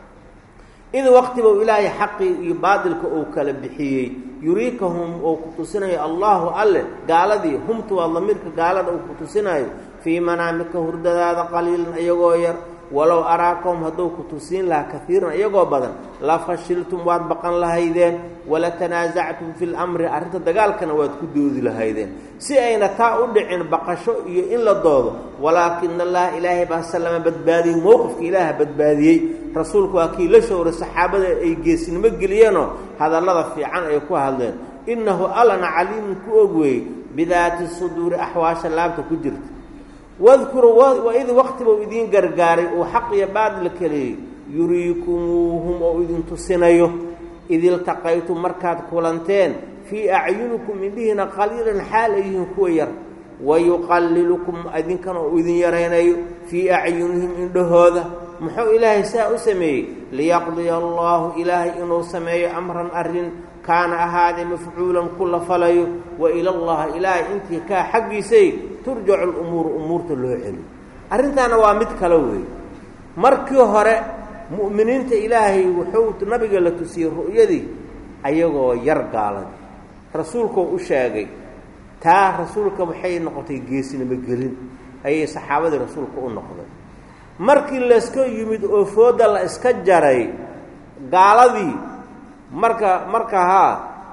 id waqtibuu ilaahay xaqii iyo baadilka uu kala bixiyey yuriikahum oo ku tusinayo allaahu alle gaaladii humtu waa damiirka gaalada uu ku tusinayo fii manaamika hurdadaada qaliilan iyagoo yar walow araakahum hadduu ku tusiin lahaa kaiiran iyagoo badan la fashiltum waad baqan lahaydeen walatanaazactum fi lamri arrinta dagaalkana waad ku doodi lahaydeen si ayna taa u dhicin baqasho iyo in la doodo walaakina allaha ilaahay baa sallama badbaadiyey mowqifka ilaaha badbaadiyey rasuulku waa kii la showray saxaabada ay geesinimo geliyeenoo hadallada fiican ay ku hadleen innahu allana caliimun ku og weeyey bidaati suduuri axwaasha laabta ku jirta wadkuruu waid waqti buu idiin gargaaray uu xaq iyo baadil kaleeyey yuriikumuuhum oo idin tusinayo id iltaqaytum markaad kulanteen fii acyunikum indhihiina qaliilan xaal ay yihiin kuwa yar wayuqallilukum idinkana uu idin yaraynayo fii acyunihim indhahooda muxuu ilaahay saa u sameeyey liyaqdiya allaahu ilaahay inuu sameeyo amran arrin kaana ahaadee mafcuulan ku la falayo wa ila allahi ilaahay intii kaa xaggiisay turjacu lumuuru umuurta loo celiyo arrintaana waa mid kale weeye markii hore mu'miniinta ilaahay wuxuu nabiga la tusiyey ru'yadii ayagoo yar gaalada rasuulkuu u sheegay taa rasuulka waxay noqotay geesinimo gelin ayay saxaabadii rasuulka u noqday markii layska yimid oo fooda la iska jaray gaaladii marka marka haa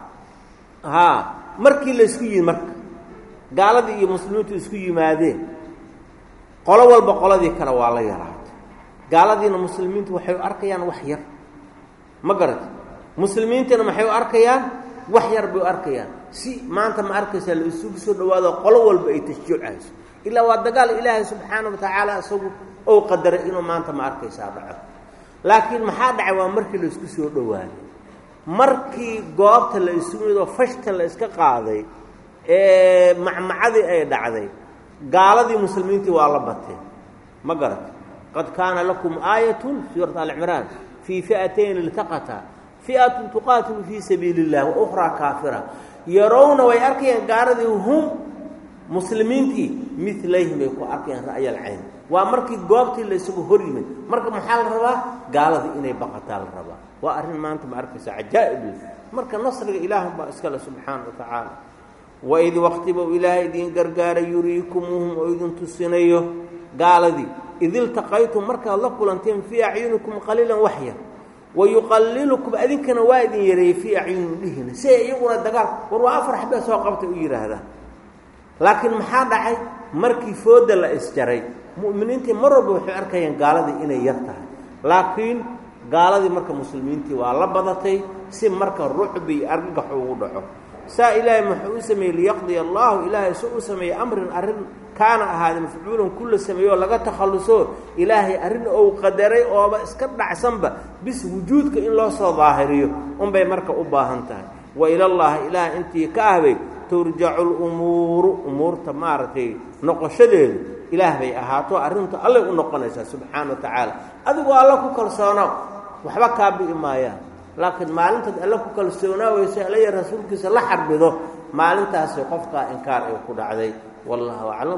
haa markii laysku yimid marka gaaladii iyo muslimiintu isku yimaadeen qolo walba qoladii kale waa la yaraatay gaaladiina muslimiintu waxay u arkayaan wax yar ma garata muslimiintana maxay u arkayaan wax yar bay u arkayaan si maanta ma arkaysaa la isugu soo dhawaado qolo walba ay tashjuucayso ilaa waa dagaal ilaahay subxaana wa tacaala isagu ou qadaray inuu maanta ma arkaysaa dhaco laakiin maxaa dhacay waa markii la isku soo dhowaaday markii goobta la isugu yidoo fashtan la iska qaaday ee macmacadii ay dhacday gaaladii muslimiintii waa la bateen ma garata qad kaana lakum aayatun suurat alcimraan fii fi'atayn iltaqataa fi'atun tuqaatilu fii sabiili illah wa ukhraa kaafira yarowna way arkayaan gaaladii hum muslimiintii milayhim bay ku arkayaan ra'yal cayn waa markii goobtii la isugu hor yimid marka maxaa la rabaa gaaladii inay baqataa la rabaa waa arrin maanta ma arkaysa cajaa'ib marka nasriga ilaahan baa iskale subxaana wa tacaala waid waqtiba u ilaahay idiin gargaaray yuriikumuuhum oo idin tusinayo gaaladii id iltaqaytum markaad la kulanteen fii acyunikum qaliilan wax yar wayuqallilukum adinkana waa idin yareeyey fii acyunihina si iyaguna dagaal war waa afar xabee soo qabtay u yidhaahdaa laakiin maxaa dhacay markii fooda la isjaray mu'miniintii mar walba waxay arkayeen gaaladii inay yar tahay laakiin gaaladii marka muslimiintii waa la badatay si marka rucbi iyo argagax ugu dhaco saa ilaahay muxuu u sameeyey liyaqdiya allahu ilaahay si u sameeyey amrin arrin kaana ahaaday mafcuulan kulla sameeyoo laga takhalluso ilaahay arrin ou qadaray ooba iska dhacsanba bis wujuudka in loo soo daahiriyo unbay marka u baahan tahay wa ilallaahi ilaahay intii ka ahbay turjacu lumuuru umuurta maaragtay noqoshadeedu ilaah bay ahaato arrinta allay u noqonaysaa subxaana wa tacaala adigoo alla ku kalsoonaa waxba kaa bi'i maayaan laakiin maalintaad alla ku kalsoonaa weyso alla iyo rasuulkiisa la xarbido maalintaasi qofkaa inkaar ay ku dhacday wallahu aclam